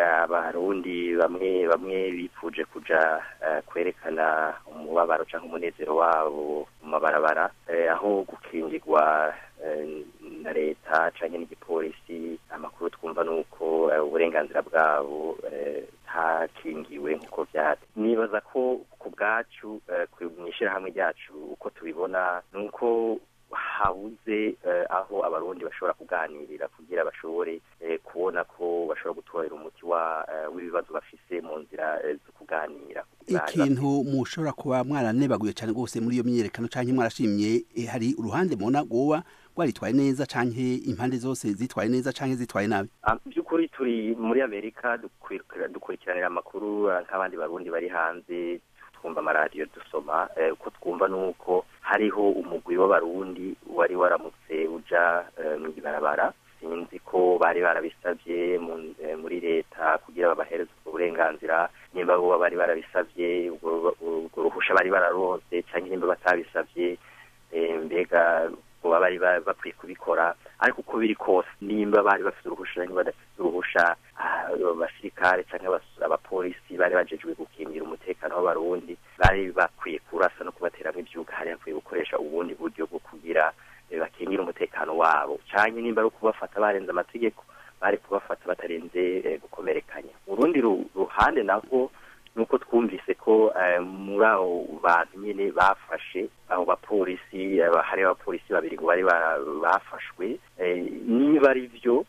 Abarundi bamwe bamwe bipfuje kuja uh, kwerekana umubabaro cyangwa umunezero wabo mu mabarabara uh, aho gukingirwa uh, na leta cyangwa n'igipolisi. Amakuru twumva nuko uh, uburenganzira bwabo uh, takingiwe nkuko vyati. Nibaza ko ku bwacu uh, kwishira hamwe ryacu uko tubibona nuko habuze uh, aho Abarundi bashobora kuganirira kugira bashobore uh, kubona ko bashobora gutorera umuti wa uh, w'ibibazo bafise mu nzira uh, zo kuganira. Ikintu mushobora kuba mwaranebaguye cyane gose muri iyo myerekano canke mwarashimye eh, hari uruhande mona gowa rwaritwaye neza canke impande zose zitwaye neza canke zitwaye nabi? Byukuri um, turi muri Amerika dukurikiranira amakuru uh, nk'abandi Barundi bari hanze, twumva amaradiyo dusoma eh, uko twumva nuko hariho umugwi w'Abarundi wari waramutse uja uh, mu barabara. Sinzi ko bari barabisavye muri leta kugira babahereze uburenganzira, nimba bo bari barabisavye ubwo ruhusha bari bararonse canke nimba batabisavye mbega bo bari bakwiye kubikora. Ariko uko biri kose nimba bari bafite uruhusha nimba badafite uruhusha, abasirikare canke abapolisi bari bajejwe gukingira umutekano w'Abarundi bari bakwiye kurasa no kubateramwo ivyuga, hari hakwiye gukoresha ubundi buryo bwo kugira bakingira umutekano wabo, canke nimba ari kubafata barenze amategeko bari kubafata batarenze gukomerekanya. Urundi ruhande nabwo nuko twumvise ko muri abo bantu nyine bafashe abo bapolisi hari abapolisi babiri ngo bari bafashwe niba ari byo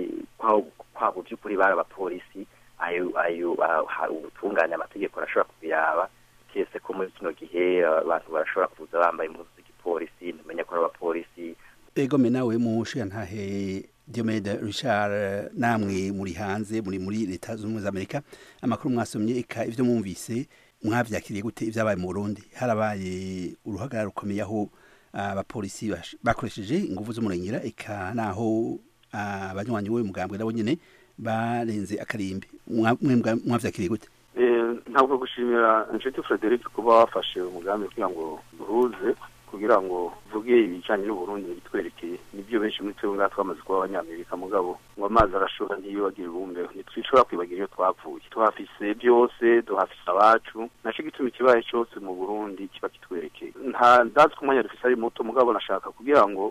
kwabo by'ukuri bari abapolisi ayo ayo ubutungane amategeko arashobora kubiraba kese ko muri kino gihe abantu barashobora kuza bambaye impuzu z'igipolisi ntumenya ko ari abapolisi. Ego me nawe mushiya ntahe Diomede Richard, namwe muri hanze muri muri leta z'ubumwe za Amerika, amakuru mwasomye eka ivyo mwumvise mwavyakiriye gute ivyabaye mu Burundi? Harabaye uruhagarara rukomeye aho abapolisi bakoresheje ingufu z'umurengera eka naho abanywanyi we mugambwe nabo nyene barenze akarimbi, mwavyakiriye gute? Ntabwo gushimira Nshuti Frederic kuba wafashe umugambi kugira ngo duhuze kugira ngo vuge ibijanye n'Uburundi bitwerekeye nibyo benshi muri twe ngaha twamaze kuba abanyamerika mugabo ngo amazi arashobora ntiyibagira ubumbe ntitwishobora kwibagira iyo twapfuye tuhafise byose duhafise abacu naco gituma ikibaye cyose mu Burundi kiba kitwerekeye nta ndazi ko umwanya dufise ari muto mugabo nashaka kugira ngo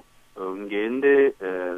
ngende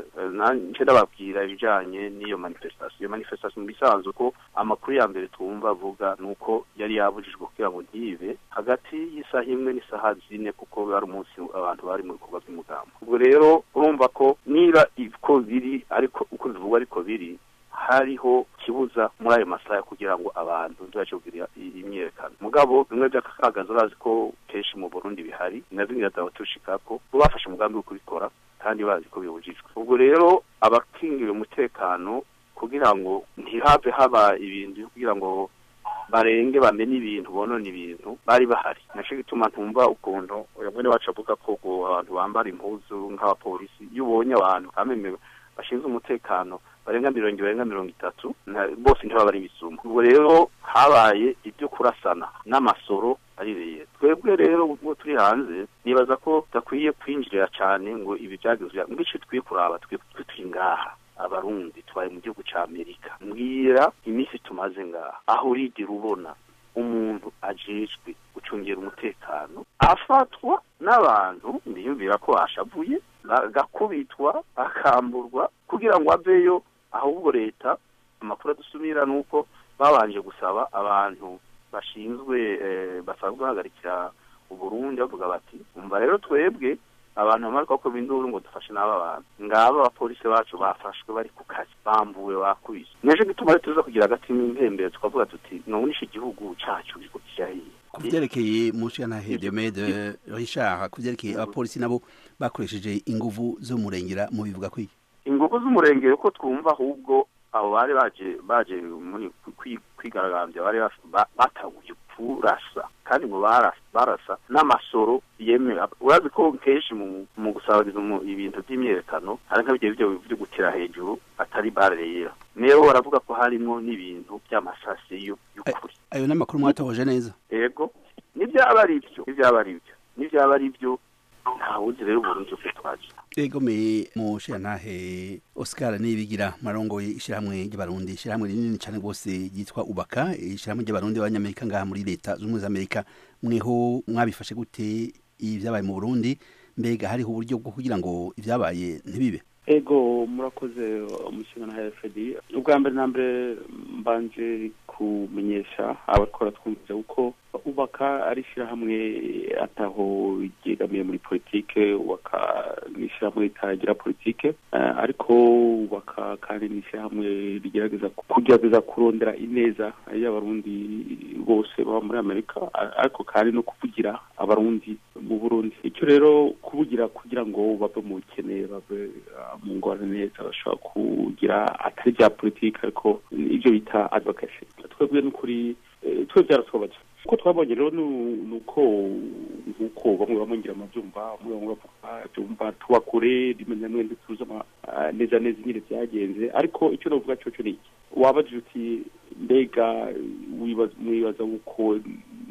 nanje ndababwira ibijanye n'iyo manifestation iyo manifestation bisanzwe ko amakuru ya mbere twumva avuga nuko yari yabujijwe kugira ngo ntibe hagati y'isaha imwe n'isaha zine kuko bari umunsi abantu bari mu bikorwa by'umugambo. Ubwo rero urumva ko niba iko biri ariko uko bivuga ariko biri hariho kibuza muri ayo masaha kugira ngo abantu nzaje kugira imyerekano mugabo bimwe byakagaza urazi ko kenshi mu Burundi bihari nazingira dawatushikako bafashe umugambi wo kubikora kandi bazi ko bibujijwe. Ubwo rero abakingira umutekano kugira ngo ntihave haba ibintu kugira ngo barenge bamenye ibintu bonone ibintu bari bahari naco gituma ntumva ukuntu uyu mwene wacu avuga ko abantu bambara impuzu nk'abapolisi iyo ubonye abantu kameme bashinzwe umutekano barenga mirongo barenga mirongo itatu bose ntibaba ari bisuma. Ubwo rero habaye ibyo kurasana n'amasoro arireye twebwe rero ubwo turi hanze nibaza ko takwiye kwinjirira cyane ngo ibi byagezwe mbice twiye kuraba twe turi ngaha abarundi twaye mu gihugu ca Amerika mbwira imisi tumaze ngaha aho urigira ubona umuntu ajejwe gucungera umutekano afatwa n'abantu ndiyumvira ko ashavuye agakubitwa akamburwa kugira ngo aveyo ahubwo leta amakuru adusumira nuko babanje gusaba abantu bashinzwe basanzwe bahagarikira Uburundi bavuga bati umva rero twebwe abantu bamarika ko binduru ngo dufashe n'aba bantu ngaba abapolisi bacu bafashwe bari ku kazi bambuwe bakubise neje gituma rero tuza kugira agati n'impembere tukavuga tuti nonisha igihugu cyacu biko kijayi kuvyerekeye mushi na Diomede Richard kuvyerekeye abapolisi nabo bakoresheje ingufu zo murengera mu bivuga kwiki ingufu z'umurengero ko twumva ahubwo abo bari baje baje muri kwigaragambya bari bataguye kurasa kandi ngo barasa barasa n'amasoro yeme urazi ko kenshi mu gusabiriza ibintu by'imyerekano hari nk'abije byo byo gutira hejuru atari bareyera niyo baravuga ko harimo n'ibintu by'amasasi yo y'ukuri ayo n'amakuru mwatohoje neza yego nibyaba ari byo nibyaba ari byo nibyaba ari byo nta wuzi rero Burundi uko twaje ego me mushira nahe Oscar nibigira marongoye ishiramwe ry'abarundi ishiramwe rinini cyane gose yitwa ubaka ishiramwe ry'abarundi b'abanyamerika ngaha muri leta z'umwe za Amerika mweho mwabifashe gute ivyabaye mu Burundi mbega hariho uburyo bwo kugira ngo ivyabaye ntibibe ego murakoze umushinga na H F D ubwa mbere nambere mbanje kumenyesha abakora twumvise uko ubaka ari shirahamwe ataho yegamiye muri politike waka nishirahamwe itagira politike uh, ariko ubaka kandi nishirahamwe rigerageza kugerageza kurondera ineza y'abarundi bose baba muri Amerika ariko kandi no kuvugira abarundi mu Burundi icyo rero kuvugira kugira ngo bave mu bukene bave mu ngorane neza bashobora kugira atari bya politike ariko ibyo bita advocacy twebwe n'ukuri twe byarasobaje ko twabonye rero nuko nuko bamwe bamwingira amavyumva bamwe bamwe bavuga tubakure rimenya n'ende tuza neza neza nyine byagenze ariko icyo novuga cyo cyo niki wabaje uti mbega wibaza mwibaza uko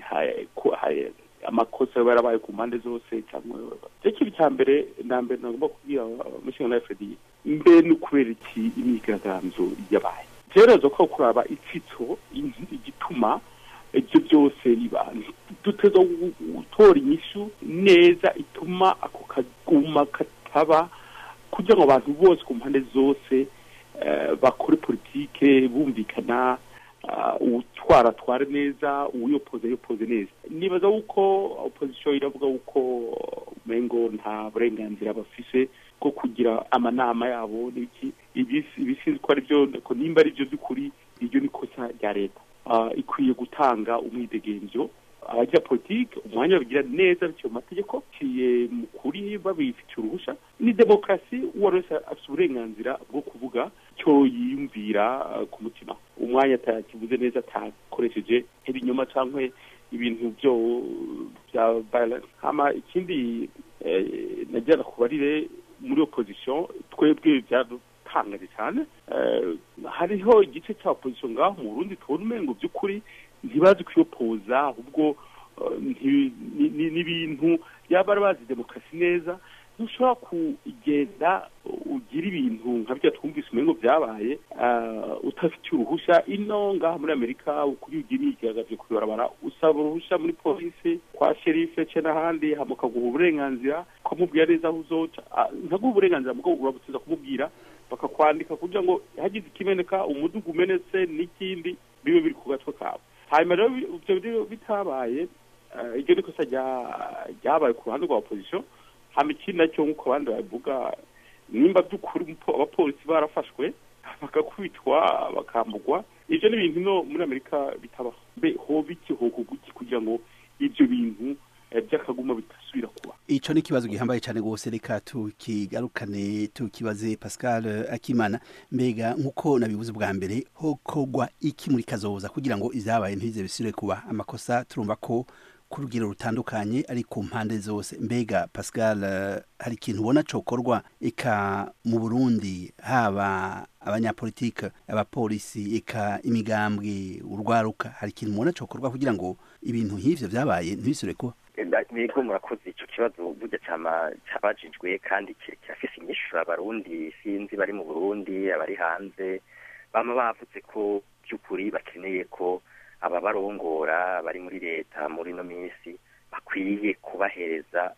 haye amakosa barabaye ku mpande zose cyangwa cyo cyambere nambe nagomba kubwira umushinga na F D mbe n'ukubera iki imyigaragambyo yabaye rero ko kuraba itsitso igituma ibyo byose biba duteza gutora inyishu neza ituma ako kaguma kataba kugira ngo abantu bose ku mpande zose bakore politike bumvikana utwara tware neza uyopoze yopoze neza nibaza uko opposition iravuga uko mengo nta burenganzira bafise ko kugira amanama yabo n'iki ibisi ko ari byo ko nimba ari byo by'ukuri iryo ni kosa rya leta ikwiye gutanga umwidegenzo abajya politike umwanya bagira neza bityo mategeko kiye mukuri babifitiye uruhusha ni demokrasi uwarose afite uburenganzira bwo kuvuga cyo yiyumvira ku mutima umwanya atakivuze neza atakoresheje ibinyoma cyangwa ibintu byo bya violence hama ikindi najyana kubarire muri opposition twebwe byadutangaje cyane hariho igice cya opposition ngaho mu Burundi tubona umengo by'ukuri ntibazi kwiyopoza ahubwo n'ibintu yaba bazi demokrasi neza ntushobora kugenda ugira ibintu nka bya twumvise umengo byabaye utafite uruhusha ino ngaha muri Amerika ukuri ugira ikigaragaje kuyorabara usaba uruhusha muri polisi kwa sherife cye n'ahandi hamukaguha uburenganzira kumubwira neza aho uzoca ntaguha uburenganzira mugo urabutiza kumubwira bakakwandika kugira ngo hagize ikimeneka umudugu umenetse n'ikindi bibe biri ku gatwe kawe hanyuma rero ibyo bitabaye iryo ni kosa ryabaye ku ruhande rwa opposition hama ikindi nacyo nk'uko abandi babivuga nimba by'ukuri abapolisi barafashwe bagakubitwa bakambugwa ibyo ni ibintu no muri Amerika bitabaho mbe hoba iki hohuguki kugira ngo ibyo bintu by'akaguma bitasubira kuba ico ni kibazo gihambaye cyane gose reka tukigarukane tukibaze Pascal Akimana mbega nkuko nabibuze bwa mbere hokogwa iki muri kazoza kugira ngo izabaye ntize bisire kuba amakosa turumva ko ku rugero rutandukanye ari ku mpande zose mbega Pascal hari ikintu ubona cokorwa eka mu Burundi haba abanyapolitike abapolisi eka imigambwe urwaruka hari ikintu ubona cokorwa kugira ngo ibintu nk'ivyo vyabaye ntibisure kuba Migo murakoze ico kibazo burya cyama cyabajijwe kandi kirafise inyishu abarundi sinzi bari mu Burundi abari hanze bama bavuze ko by'ukuri bakeneye ko aba barongora bari muri leta muri no minsi bakwiye kubahereza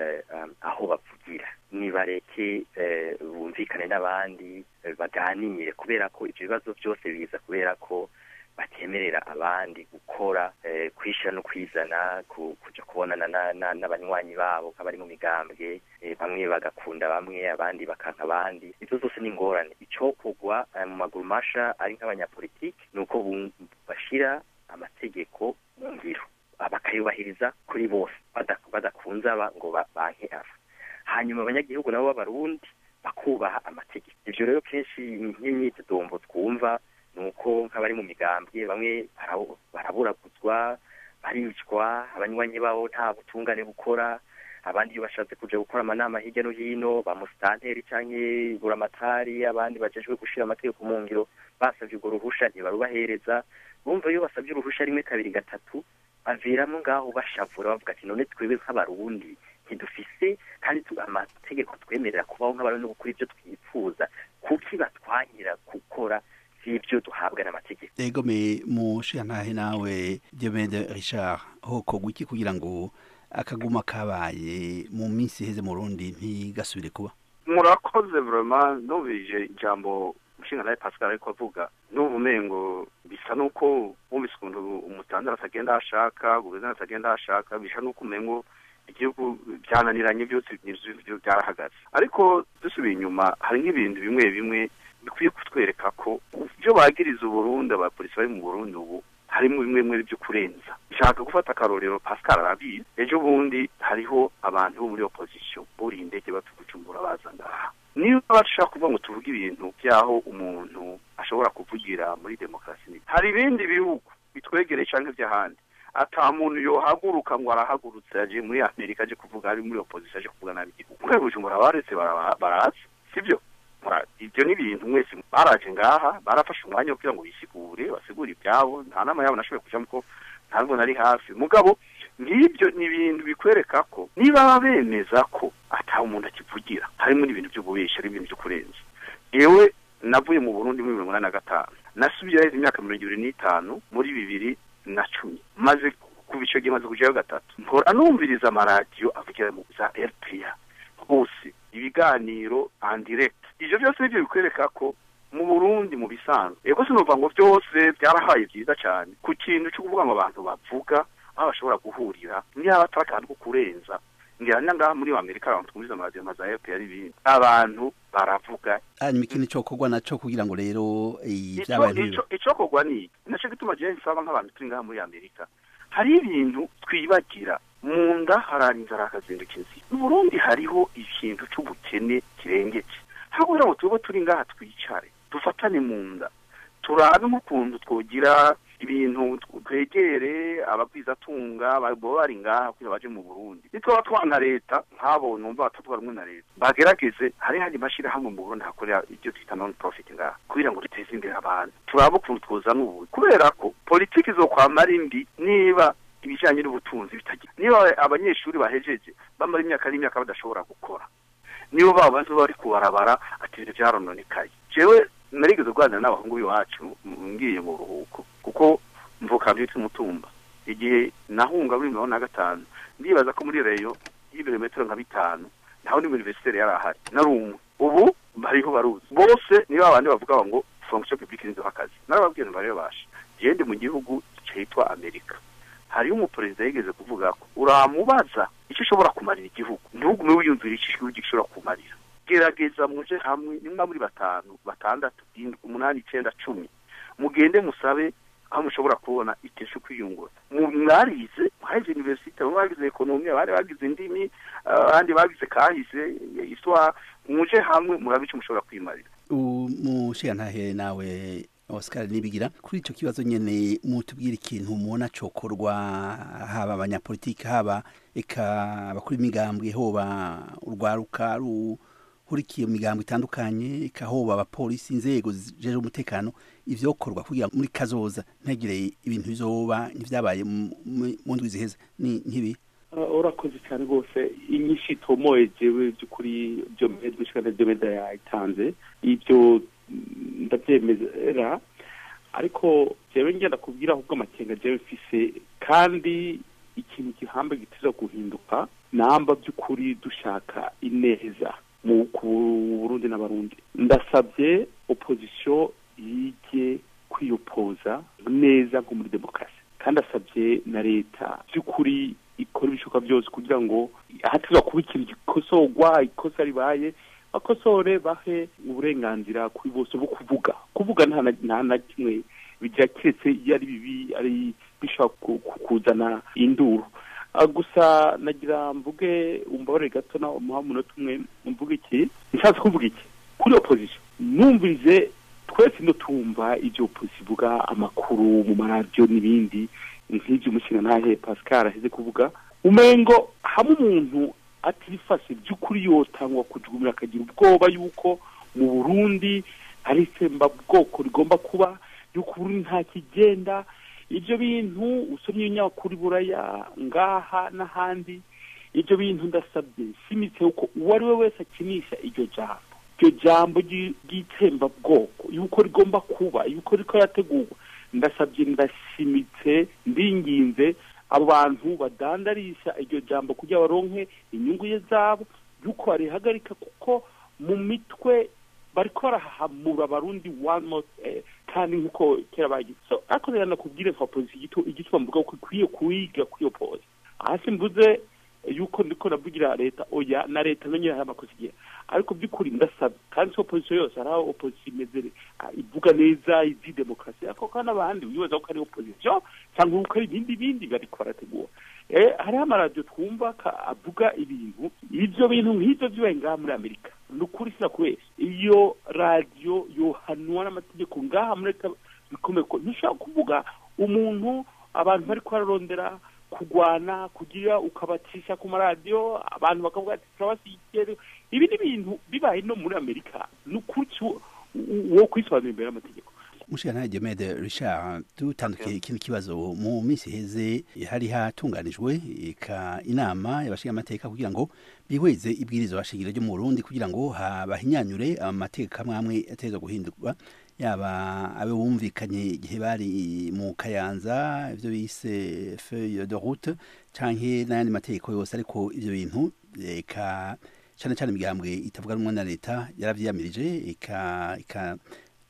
aho bavugira nibareke bumvikane n'abandi baganire kubera ko ibyo bibazo byose biza kubera ko batemerera abandi gukora kwishira no kwizana kuja kubonana n'abanywanyi babo kabari mu migambwe bamwe bagakunda bamwe abandi bakanka abandi ivyo zose ni ngorane ico kugwa mu maguru masha ari nk'abanyapolitike nuko bashira amategeko mu ngiro bakayubahiriza kuri bose badakunze aba ngo banke ava hanyuma abanyagihugu nabo b'abarundi bakubaha amategeko ivyo rero kenshi nk'imyidodombo twumva nuko nk'abari mu migambwe bamwe baraburaguzwa baricwa abanywanyi babo nta butungane bukora abandi iyo bashatse kuja gukora amanama hirya no hino ba mustanteri canke buramatari abandi bajejwe gushira amategeko mu ngiro basavye urwo ruhusha ntibarubahereza bumva iyo basavye uruhusha rimwe kabiri gatatu baviramo ngaho bashavura bavuga ati none twebwe nk'abarundi ntidufise kandi amategeko twemerera kubaho nk'abarundi no gukora ivyo twifuza kuki batwanyira gukora ibyo duhabwa n'amategeko ego me mushiyantahe nawe Diomede Richard hoko gwiki kugira ngo akaguma kabaye mu minsi heze mu Burundi ntigasubire kuba murakoze vraiment nubije ijambo mushinga Pascal ariko avuga n'ubumengo bisa nuko wumvise ukuntu umutandara atagenda ashaka guverinoma atagenda ashaka bisha nuko umengo igihugu byananiranye byose n'ivyo byarahagaze ariko dusubiye inyuma hari nk'ibintu bimwe bimwe bikwiye kutwereka ko byo bagiriza Burundi abapolisi bari mu Burundi ubu harimo bimwe bimwe byo kurenza nshaka gufata akarorero Pascal arabiye ejo bundi hariho abantu bo muri opposition buri indege batugucumbura bazanga niba bashaka kuvuga ngo tuvuge ibintu byaho umuntu ashobora kuvugira muri demokrasi hari ibindi bihugu bitwegereye canke by'ahandi ata muntu yohaguruka ngo arahagurutse aje muri Amerika aje kuvuga ari muri opposition aje kuvuga nabi igihugu mwe bujumbura baretse barazi sibyo ibyo ni ibintu mwese baraje ngaha barafashe umwanya wo kugira ngo bisigure basigure ibyabo nta nama yabo nashoboye kujamo ko ntabwo nari hafi mugabo ngibyo ni ibintu bikwereka ko niba bemeza ko ata umuntu akivugira harimo n'ibintu by'ububesha ari ibintu byo kurenza yewe navuye mu Burundi muri mirongo inani na gatanu nasubiye imyaka mirongo ibiri n'itanu muri bibiri na cumi maze kuva ico gihe maze kujayo gatatu mpora numviriza amaradiyo avugira mu za R P A hose ibiganiro en direct ivyo byose byo bikwereka ko mu Burundi mu bisanzwe ego sinumva ngo byose byarahaye byiza cyane ku kintu cyo kuvuga ngo abantu bavuga aho bashobora guhurira niba batarakantu ko kurenza ngira nanga muri Amerika abantu twumviza amazi amaza F P R ibindi abantu baravuga hanyuma ikindi cyo kogwa naco kugira ngo rero ibyabaye ico ico kogwa ni naco gituma je nsaba nk'abantu turi ngaha muri Amerika hari ibintu twibagira munda hararinza rakazindukizi mu Burundi hariho ikintu cy'ubukene kirengeje habura ngo tubo turi ngaha twicare dufatane munda turabe nk'ukuntu twogira ibintu twegere abagwiza tunga babo bari ngaha kugira baje mu Burundi nitwa twana leta nkabo numva batutwa rumwe na leta bagerageze hari handi mashira hamwe mu Burundi hakorera ibyo twita non profit ngaha kugira ngo riteze imbere abantu turabo ukuntu twoza n'ubu kubera ko politiki zo kwamara imbi niba ibijanye n'ubutunzi bitagira niba abanyeshuri bahejeje bamara imyaka n'imyaka badashobora gukora nibo babanze bari kubarabara ati ibintu byarononekaye jewe narigeze rwanda n'abahungu biwacu ngiye mu ruhuko kuko mvuka byitse umutumba igihe nahunga muri mirongo na gatanu ndibaza ko muri reyo y'ibirometero nka bitanu naho ni universite yarahari narumwe ubu bariho baruzi bose niba abandi bavuga ngo fonction publique nizo hakazi narababwiye ngo rero basha gende mu gihugu cyitwa Amerika hari umuperezida yigeze kuvuga ko uramubaza icyo ushobora kumarira igihugu ntugume wiyumvira icyo igihugu gishobora kumarira gerageza muje hamwe nimba muri batanu batandatu umunani icenda cumi mugende musabe aho mushobora kubona itesho kwiyungura mwarize haje universite bagize ekonomi bari bagize indimi abandi bagize kahise iswa muje hamwe murabe icyo mushobora kwimarira umushiga ntahe nawe Oscar Nibigira kuri ico kibazo nyene mutubwira ikintu mubona cokorwa haba abanyapolitiki haba eka bakuri imigambwe hoba urwaruka ruhurikiye migambwe itandukanye eka hoba abapolisi inzego jeje umutekano ivyokorwa kugira muri kazoza ntagire ibintu bizoba nk'ivyabaye mu ndwi ziheze ni nkibi urakoze cyane rwose inyishi tomoye jewe by'ukuri byo medwishikana byo meda yatanze ibyo ndabyemera ariko jewe ngenda kubwira ahubwo amakenga jewe mfise kandi ikintu gihambe gitiza guhinduka namba by'ukuri dushaka ineza mu Burundi n'abarundi ndasabye opposition yige kwiyopoza neza nko muri demokarasi kandi asabye na leta by'ukuri ikora ibishoboka byose kugira ngo hatiza kuba ikintu gikosorwa ikosa ribaye bakosore bahe uburenganzira kuri bose bwo kuvuga kuvuga nta nta na kimwe bijya kiretse iyo ari bibi ari bishobora kuzana induru gusa nagira mvuge umbabare gato na umuhamuno tumwe mvuge iki nshatse kuvuga iki kuri opposition numvirize twese no tumva ibyo opposition ivuga amakuru mu maradiyo n'ibindi nk'ibyo umushinga ntahe Pascal aheze kuvuga umengo hamwe umuntu atifashe by'ukuri yotangwa kujugumira akagira ubwoba yuko mu Burundi hari isemba bwoko rigomba kuba yuko Burundi nta kigenda ibyo bintu usomye inyakuri buraya ngaha n'ahandi ibyo bintu ndasabye simitse uko uwari we wese akinisha iryo jambo iryo jambo ry'itsemba bwoko yuko rigomba kuba yuko riko yategurwa ndasabye ndashimitse ndinginze abo bantu badandarisha iryo jambo kugira baronke inyungu ye zabo yuko barihagarika kuko mu mitwe bariko barahamura abarundi one more eh, kandi nkuko kera bagize so ariko rero nakubwire fa police igito igitwa mvuga ko kwiye kuyiga kwiyo pose hasi mvuze yuko ndiko navugira leta oya na leta nonyine hari amakosa igihe ariko by'ukuri ndasaba kandi so opposition yose ari aho opposition imeze ivuga neza izi demokarasi ako kandi abandi wibaza ko ari opposition cyangwa uko ari ibindi bindi bariko barategura eh hari amaradiyo twumva avuga ibintu ivyo bintu nk'ivyo byo ngaha muri Amerika nukuri sina kwese iyo radio yohanwa n'amategeko ngaha muri bikomeye ko ntushaka kuvuga umuntu abantu bari kwararondera kugwana kugira ukabatisha ku maradiyo abantu bakavuga ati turabasigiye ibi ni bintu bibaye no muri Amerika nukuri wo kwisobanura imbere y'amategeko Mushana Jemede Richard tutandukiye ikintu kibazo mu minsi heze hari hatunganijwe eka inama yabashinga amateka kugira ngo bihweze ibwirizo bashingiro ryo mu Burundi kugira ngo habahinyanyure amateka amwe ateza guhindurwa yaba abe bumvikanye igihe bari mu Kayanza ivyo bise feuille de route canke n'ayandi mategeko yose ariko ivyo bintu eka cyane cyane imigambwe itavuga rumwe na leta yaravyiyamirije eka eka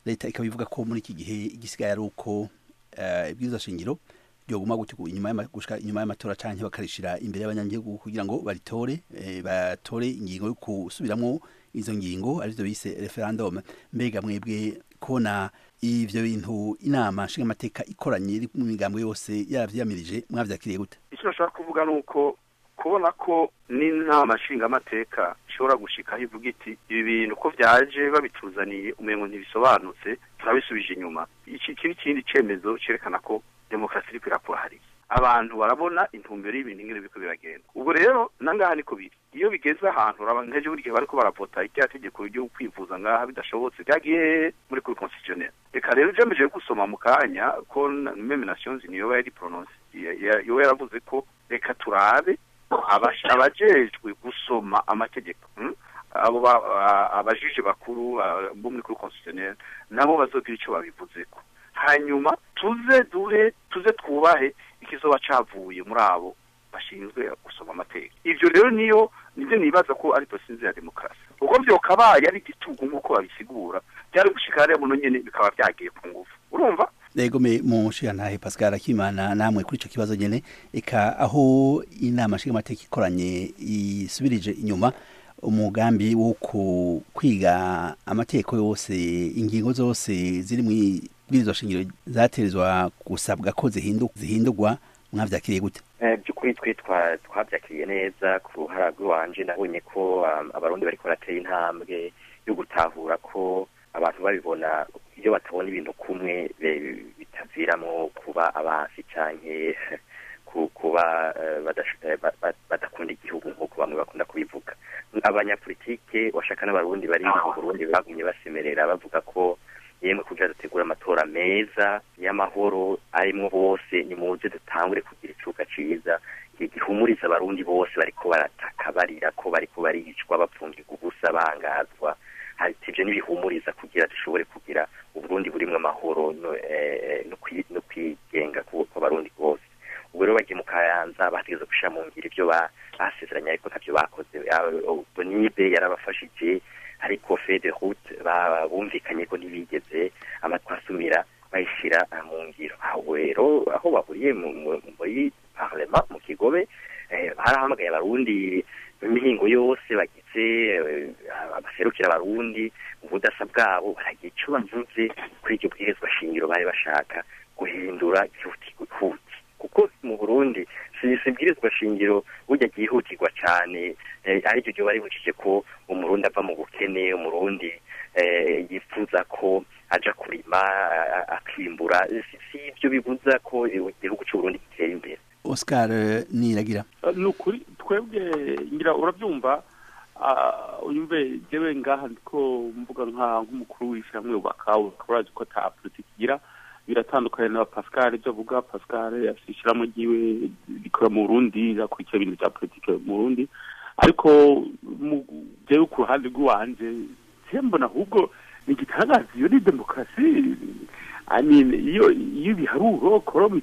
leta ikaba ivuga ko muri iki gihe igisigaye ari uko eh, ibwirizwa shingiro ryoguma gutyo inyuma y'ama- gushika inyuma y'amatora canke bakarishira imbere y'abanyagihugu kugira ngo baritore eh, batore ingingo yo kusubiramwo izo ngingo arivyo bise referendum. Mbega mwebwe kona ivyo bintu inama nshingamateka ikoranye iri mu migambo yose yaravyiyamirije mwavyakiriye gute? icyo nashaka kuvuga ni uko kubona ko n'inama nshingamateka ishobora gushikaho ivuga iti ibi bintu ko byaje babituzaniye umengo ntibisobanutse turabisubije inyuma. Iki iki ni ikindi cemezo cerekana ko demokarasi iriko irakura hariya, abantu barabona intumbero y'ibintu ingene biriko biragenda. Ubwo rero nangaha niko biri, iyo bigeze ahantu uraba nkeje buri gihe bariko baravota irya tegeko ryo kwivuza ngaha bidashobotse byagiye muri cour constitutionnelle. Reka rero jemeje gusoma mu kanya ko meme nations niyo yari prononce yo yaravuze ko reka turabe abash- abajejwe gusoma amategeko, hmm? abo ba- a- abajije bakuru a- bo muri cour constitutionnelle nabo bazogira ico babivuzeko, hanyuma tuze duhe tuze twubahe ikizoba cavuye muri abo bashinzwe gusoma amategeko. Ivyo rero niyo nivyo nibaza ko ari tosinze ya demokarasi. Ubwo vyokabaye ari igitugu nk'uko babisigura byari gushika hariya muno nyene bikaba byagiye ku ngufu, urumva? Ego me mu nshingantahe Pascal Akimana namwe kuri ico kibazo nyene eka aho inama nshingamateka ikoranye isubirije inyuma umugambi wo ku- kwiga amategeko yose ingingo zose ziri mu bwirizwa shingiro zaterezwa gusabwa ko zihindu- zihindurwa mwavyakiriye gute? Eh, by'ukuri twe twa- twabyakiriye neza ku ruhara rw'iwanje nabonye ko um, abarundi bariko baratera intambwe yo gutahura ko abantu babibona iyo batabona ibintu kumwe be- bitaviramo kuba abansi canke ku- kuba eh, badash- eh, ba- ba- badakunda igihugu nk'uko bamwe bakunda kubivuga. Abanyapolitike washaka n'abarundi bari mu Burundi bagumye basemerera bavuga ko yemwe kuja dutegura amatora meza y'amahoro arimwo bose ni muze dutangure kugira icuka ciza gihumuriza abarundi bose bariko barataka barira ko bariko baricwa bapfungirwa ubusa bangazwa, hari tivyo n'ibihumuriza kugira dushobore kugira uburundi burimwo amahoro no, eh, no kwi- no kwigenga ku ku barundi bose. Ubwo rero bagiye mu Kayanza bategeza gushira mu ngiro ivyo ba- basezeranye ariko ntavyo bakoze. Bonibe yarabafashije ariko fede route ba- bumvikanye ko ntibigeze amatwasumira bayishira ah, mu ngiro. Aho rero aho bahuriye mu- mu- muri parlement mu Kigobe eh, barahamagaye abarundi imihingo yose bagize eh, abaserukira abarundi mu budasa bwabo baragira ico bavuze kuri iryo bwirizwa shingiro bari bashaka guhindura ihuti kuko mu Burundi si sibwirizwa shingiro burya gihutirwa cyane eh, ariko ryo bari bujije ko umurundi ava mu bukene umurundi eh, yifuza ko aja kurima a- a- akimbura si si ibyo bibuza ko igihugu cy'u Burundi gitera imbere. Oscar eh, Niragira. ni ukuri twebwe ngira urabyumva ah, unyumve jewe ngaha ndiko mvuga nka nk'umukuru w'ishyirahamwe ubakawe urazi ko ta politiki igira biratandukanye na Pascal ibyo avuga. Pascal yashyiramo giwe rikora mu Burundi akurikira ibintu bya politiki mu Burundi, ariko mu- jewe ku ruhande rw'iwanje mbona ahubwo ni igitangaza iyo ni demokarasi. I mean, iyo iyo ibiharuro koromu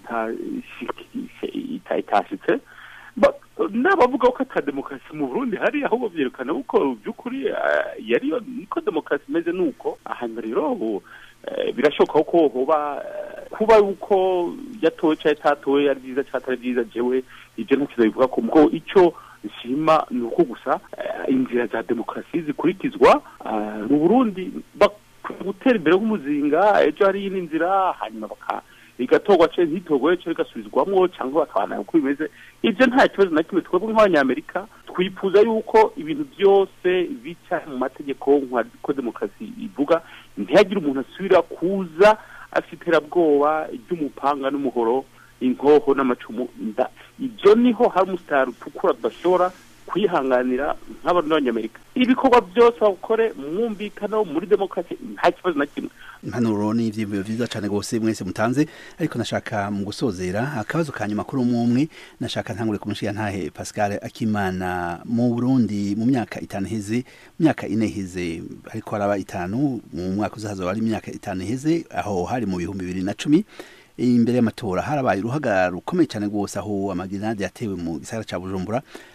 itashitse n'abavuga ko ata demokarasi mu Burundi hari ahubwo byerekana uko by'ukuri eh, yari niko demokarasi imeze nuko ahantu rero ubu, eh, birashoboka ko hoba eh, kuba uko yatowe cyangwa itatowe ari byiza cyangwa atari byiza jewe ibyo ntacyo bivuga ko mgo icyo nshima ni uko gusa eh, inzira za demokarasi zikurikizwa eh, mu Burundi bak- gutera imbere nk'umuzinga ejo hari iyindi nzira hanyuma baka igatorwa ce ntitogwe ce igasubizwamwo cyangwa bakabana uko bimeze. Ibyo nta kibazo na kimwe twebwe nk'abanyamerika twifuza yuko ibintu byose bica mu mategeko nk'uko demokarasi ivuga, ntihagire umuntu asubira kuza afite iterabwoba ry'umupanga n'umuhoro inkoho n'amacumu nda. Ibyo niho hari umusitari utukura tudashobora kwihanganira nk'abantu b'abanyamerika. Ibikorwa byose bakore mwumvikano muri demokarasi nta kibazo na kimwe. Impanuro ni ivyiyumviro vyiza cane gose mwese mutanze, ariko nashaka mu gusozera akabazo ka nyuma kuri umwe nashaka ntangure kumushiya ntahe Pascal Akimana. Mu Burundi mu myaka itanu heze mu myaka ine heze ariko haraba itanu mu mwaka uzaza wari imyaka itanu heze aho hari mu bihumbi bibiri na cumi imbere y'amatora harabaye uruhaga rukomeye cyane rwose aho amagrenade yatewe mu gisagara ca Bujumbura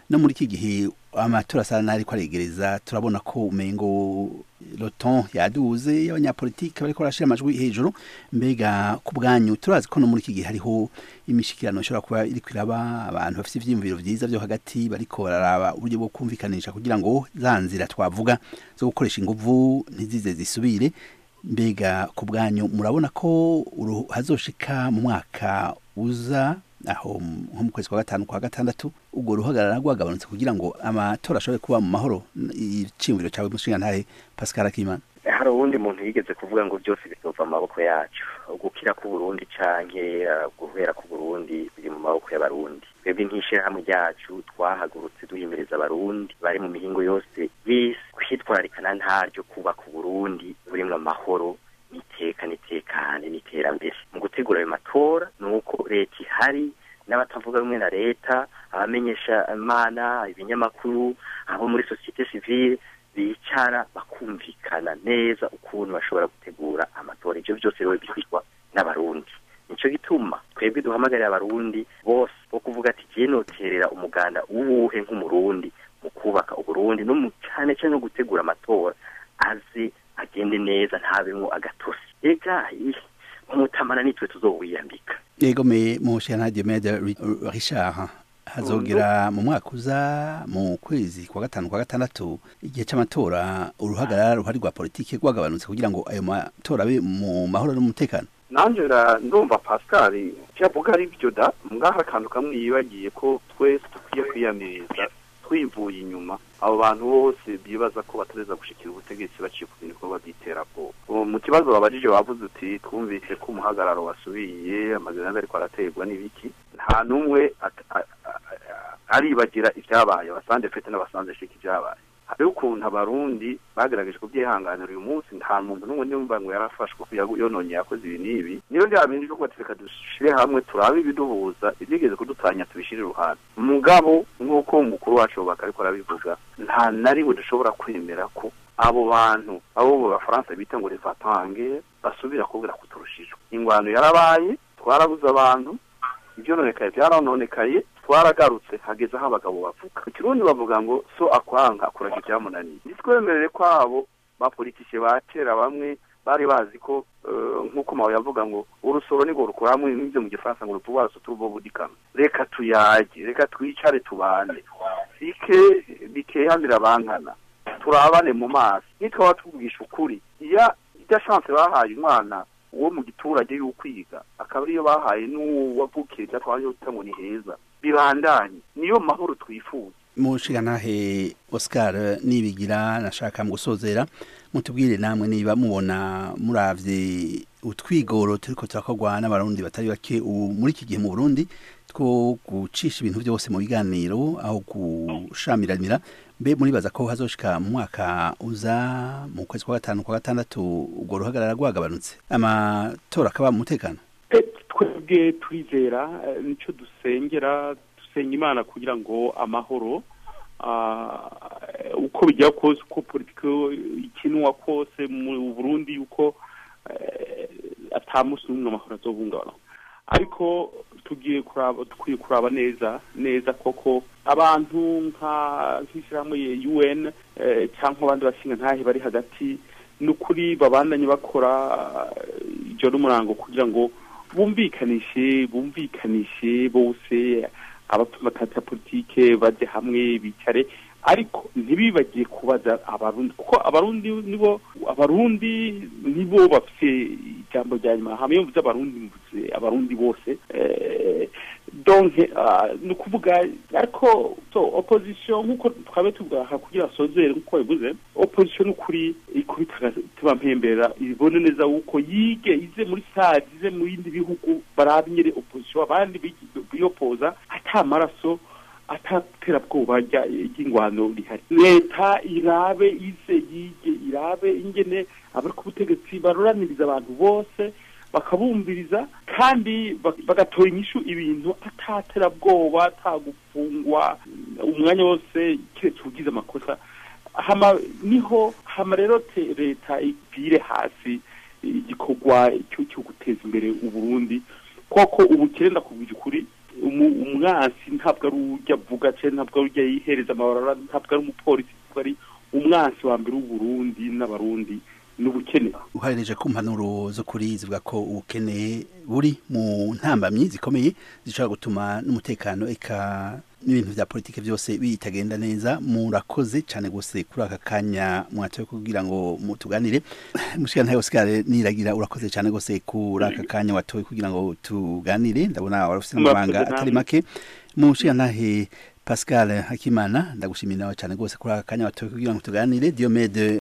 no muri iki gihe amatora asa n'ariko aregereza turabona ko umengo loton yaduze y'abanyapolitike bariko barashira amajwi hejuru mbega ku bwanyu turazi ko no muri iki gihe hariho imishikirano ishobora kuba iri kwiraba abantu bafite ivyiyumviro vyiza vyo hagati bariko bararaba uburyo bwo kumvikanisha kugira ngo zanzira twavuga zo gukoresha inguvu ntizize zisubire mbega ku bwanyu murabona ko hazoshika mu mwaka uza aho nko mu kwezi kwa gatanu kwa gatandatu ubwo ruhagarara rwagabanutse kugira ngo amatora ashobore kuba mu mahoro iciyumviro cyawe mushinga ntahe Pascal Akimana hari uwundi muntu yigeze kuvuga ngo byose bizova mu maboko yacu gukira ku Burundi canke guhera ku Burundi biri mu maboko y'abarundi twebwe nk'ishirahamwe ryacu twahagurutse duhimiriza abarundi bari mu mihingo yose y'isi kwitwararikana ntaryo kuba ku Burundi burimwo amahoro niteka nitekane niterambere mu gutegura ayo matora nuko leta ihari n'abatavuga rumwe na leta abamenyesha imana ibinyamakuru abo muri societe civile bicara bakumvikana neza ukuntu bashobora gutegura amatora ivyo byose rero bifitwa n'abarundi nico gituma twebwe duhamagarira abarundi bose bo kuvuga ati je noterera umuganda uwuhe nk'umurundi mu kubaka uburundi no mu cyane cyane no gutegura amatora aze agende neza ntabemwo agatosi ega umutamana nitwe tuzowiyambika yego me mushya nta Diomede Richard hazogera mu mwaka uza mu kwezi kwa gatanu kwa gatandatu igihe c'amatora uruhagarara ruhari rwa politike rwagabanutse kugira ngo ayo matora abe mu mahoro n'umutekano nanje ndumva Pascal cyavuga ari byo da ngaha kantu kamwe yibagiye ko twese tukwiye kwiyamiriza twivuye inyuma abo bantu bose bibaza ko batareza gushikira ubutegetsi baciye ku bintu ko babiterako mu kibazo babajije bavuze uti twumvise ko umuhagararo wasubiye amazina ariko arategwa n'ibiki nta numwe aribagira ibyabaye abasande fete n'abasanze shiki ibyabaye hariho ukuntu abarundi bagerageje kubyihanganira uyu munsi nta muntu n'umwe nimba ngo yarafashwe yononye yakoze ibi n'ibi niyo byabindi byo kwatereka dushire hamwe turabe ibiduhuza ibyigeze kudutanya tubishire ruhande mugabo nk'uko umukuru wacu bakariko arabivuga nta nariwe dushobora kwemera ko abo bantu abo mu Faransa bita ngo refatange basubira kubwira kuturushijwe ingwano yarabaye twarabuza abantu ibyo nonekaye byaranonekaye twaragarutse hageze aho abagabo bavuga ikirundi bavuga ngo so akwanga akuraga ibyamunaniye nitwemerere kwabo bapolitike batera bamwe bari bazi ko nk'uko mawe yavuga ngo urusoro nigo rukuramwe n'ibyo mu gifaransa ngo rutuba rutubo budikana reka tuyage reka twicare tubane bike bikehandira bankana turabane mu maso nitwa batubwisha ukuri iya ida chance bahaye umwana uwo mu giturage y'ukwiga akaba ariyo bahaye n'uwavukiye cyatwaje utango ni heza bibandanye niyo mahoro twifuza mushiga nahe Oscar nibigira nashaka mu gusozera mutubwire namwe niba mubona muravye utwigoro turiko turakogwa n'abarundi batari bake muri iki gihe mu Burundi two gucisha ibintu byose mu biganiro aho gushamiranira mbe muribaza ko hazoshika mu mwaka uza mu kwezi kwa gatanu kwa gatandatu ubwo ruhagarara rwagabanutse amatora akaba mu mutekano twebwe turizera nico dusengera dusenga Imana kugira ngo amahoro uko bijya kose uko politike ikinwa kose mu Burundi yuko atamusi n'umwe amahoro azobungabana ariko tugiye kuraba tukwiye kuraba neza neza koko abantu nka nk'ishyirahamwe U N cyangwa abandi bashinga ntahe bari hagati n'ukuri babandanye bakora ijoro n'umurango kugira ngo bumvikanishe bumvikanishe bose abatumata politike baje hamwe bicare ariko ntibibagiye kubaza abarundi kuko abarundi nibo abarundi nibo bafite ijambo rya nyuma hamwe mvuze abarundi mvuze abarundi bose eh donc no kuvuga ariko so opposition nkuko twabe tugaha kugira sozere nkuko bivuze opposition kuri ikubita tubampembera ibone neza uko yige ize muri side ize mu yindi bihugu barabinyere opposition abandi biyopoza atamaraso atatera bwoba y'ingwano rihari leta irabe ize yige irabe ingene abari ku butegetsi baroraniriza abantu bose bakabumviriza kandi bagatora inyishu ibintu atatera bwoba atagufungwa umwanya wose kiretse ugize amakosa hama niho hama rero leta ipire hasi igikorwa cyo cyo guteza imbere u Burundi koko ubukirenda kubwije kuri umwansi ntabwo ari ujya avuga cyane ntabwo ari ujya yihereza amabara ntabwo ari umupolisi ari umwansi wa mbere w'uburundi n'abarundi n'ubukene uharereje ku mpanuro zo kuri zivuga ko ubukene buri mu ntambamyi zikomeye zishobora gutuma n'umutekano eka n'ibintu vya politike byose bitagenda neza murakoze cyane gose kuri aka kanya mwatoye kugira ngo mutuganire mushika ntayo Oscar niragira urakoze cyane gose kuri aka kanya watoye kugira ngo tuganire ndabona warufite amabanga atari make mushika ntahe Pascal Hakimana ndagushimira cyane gose kuri aka kanya watoye kugira ngo tuganire Diomede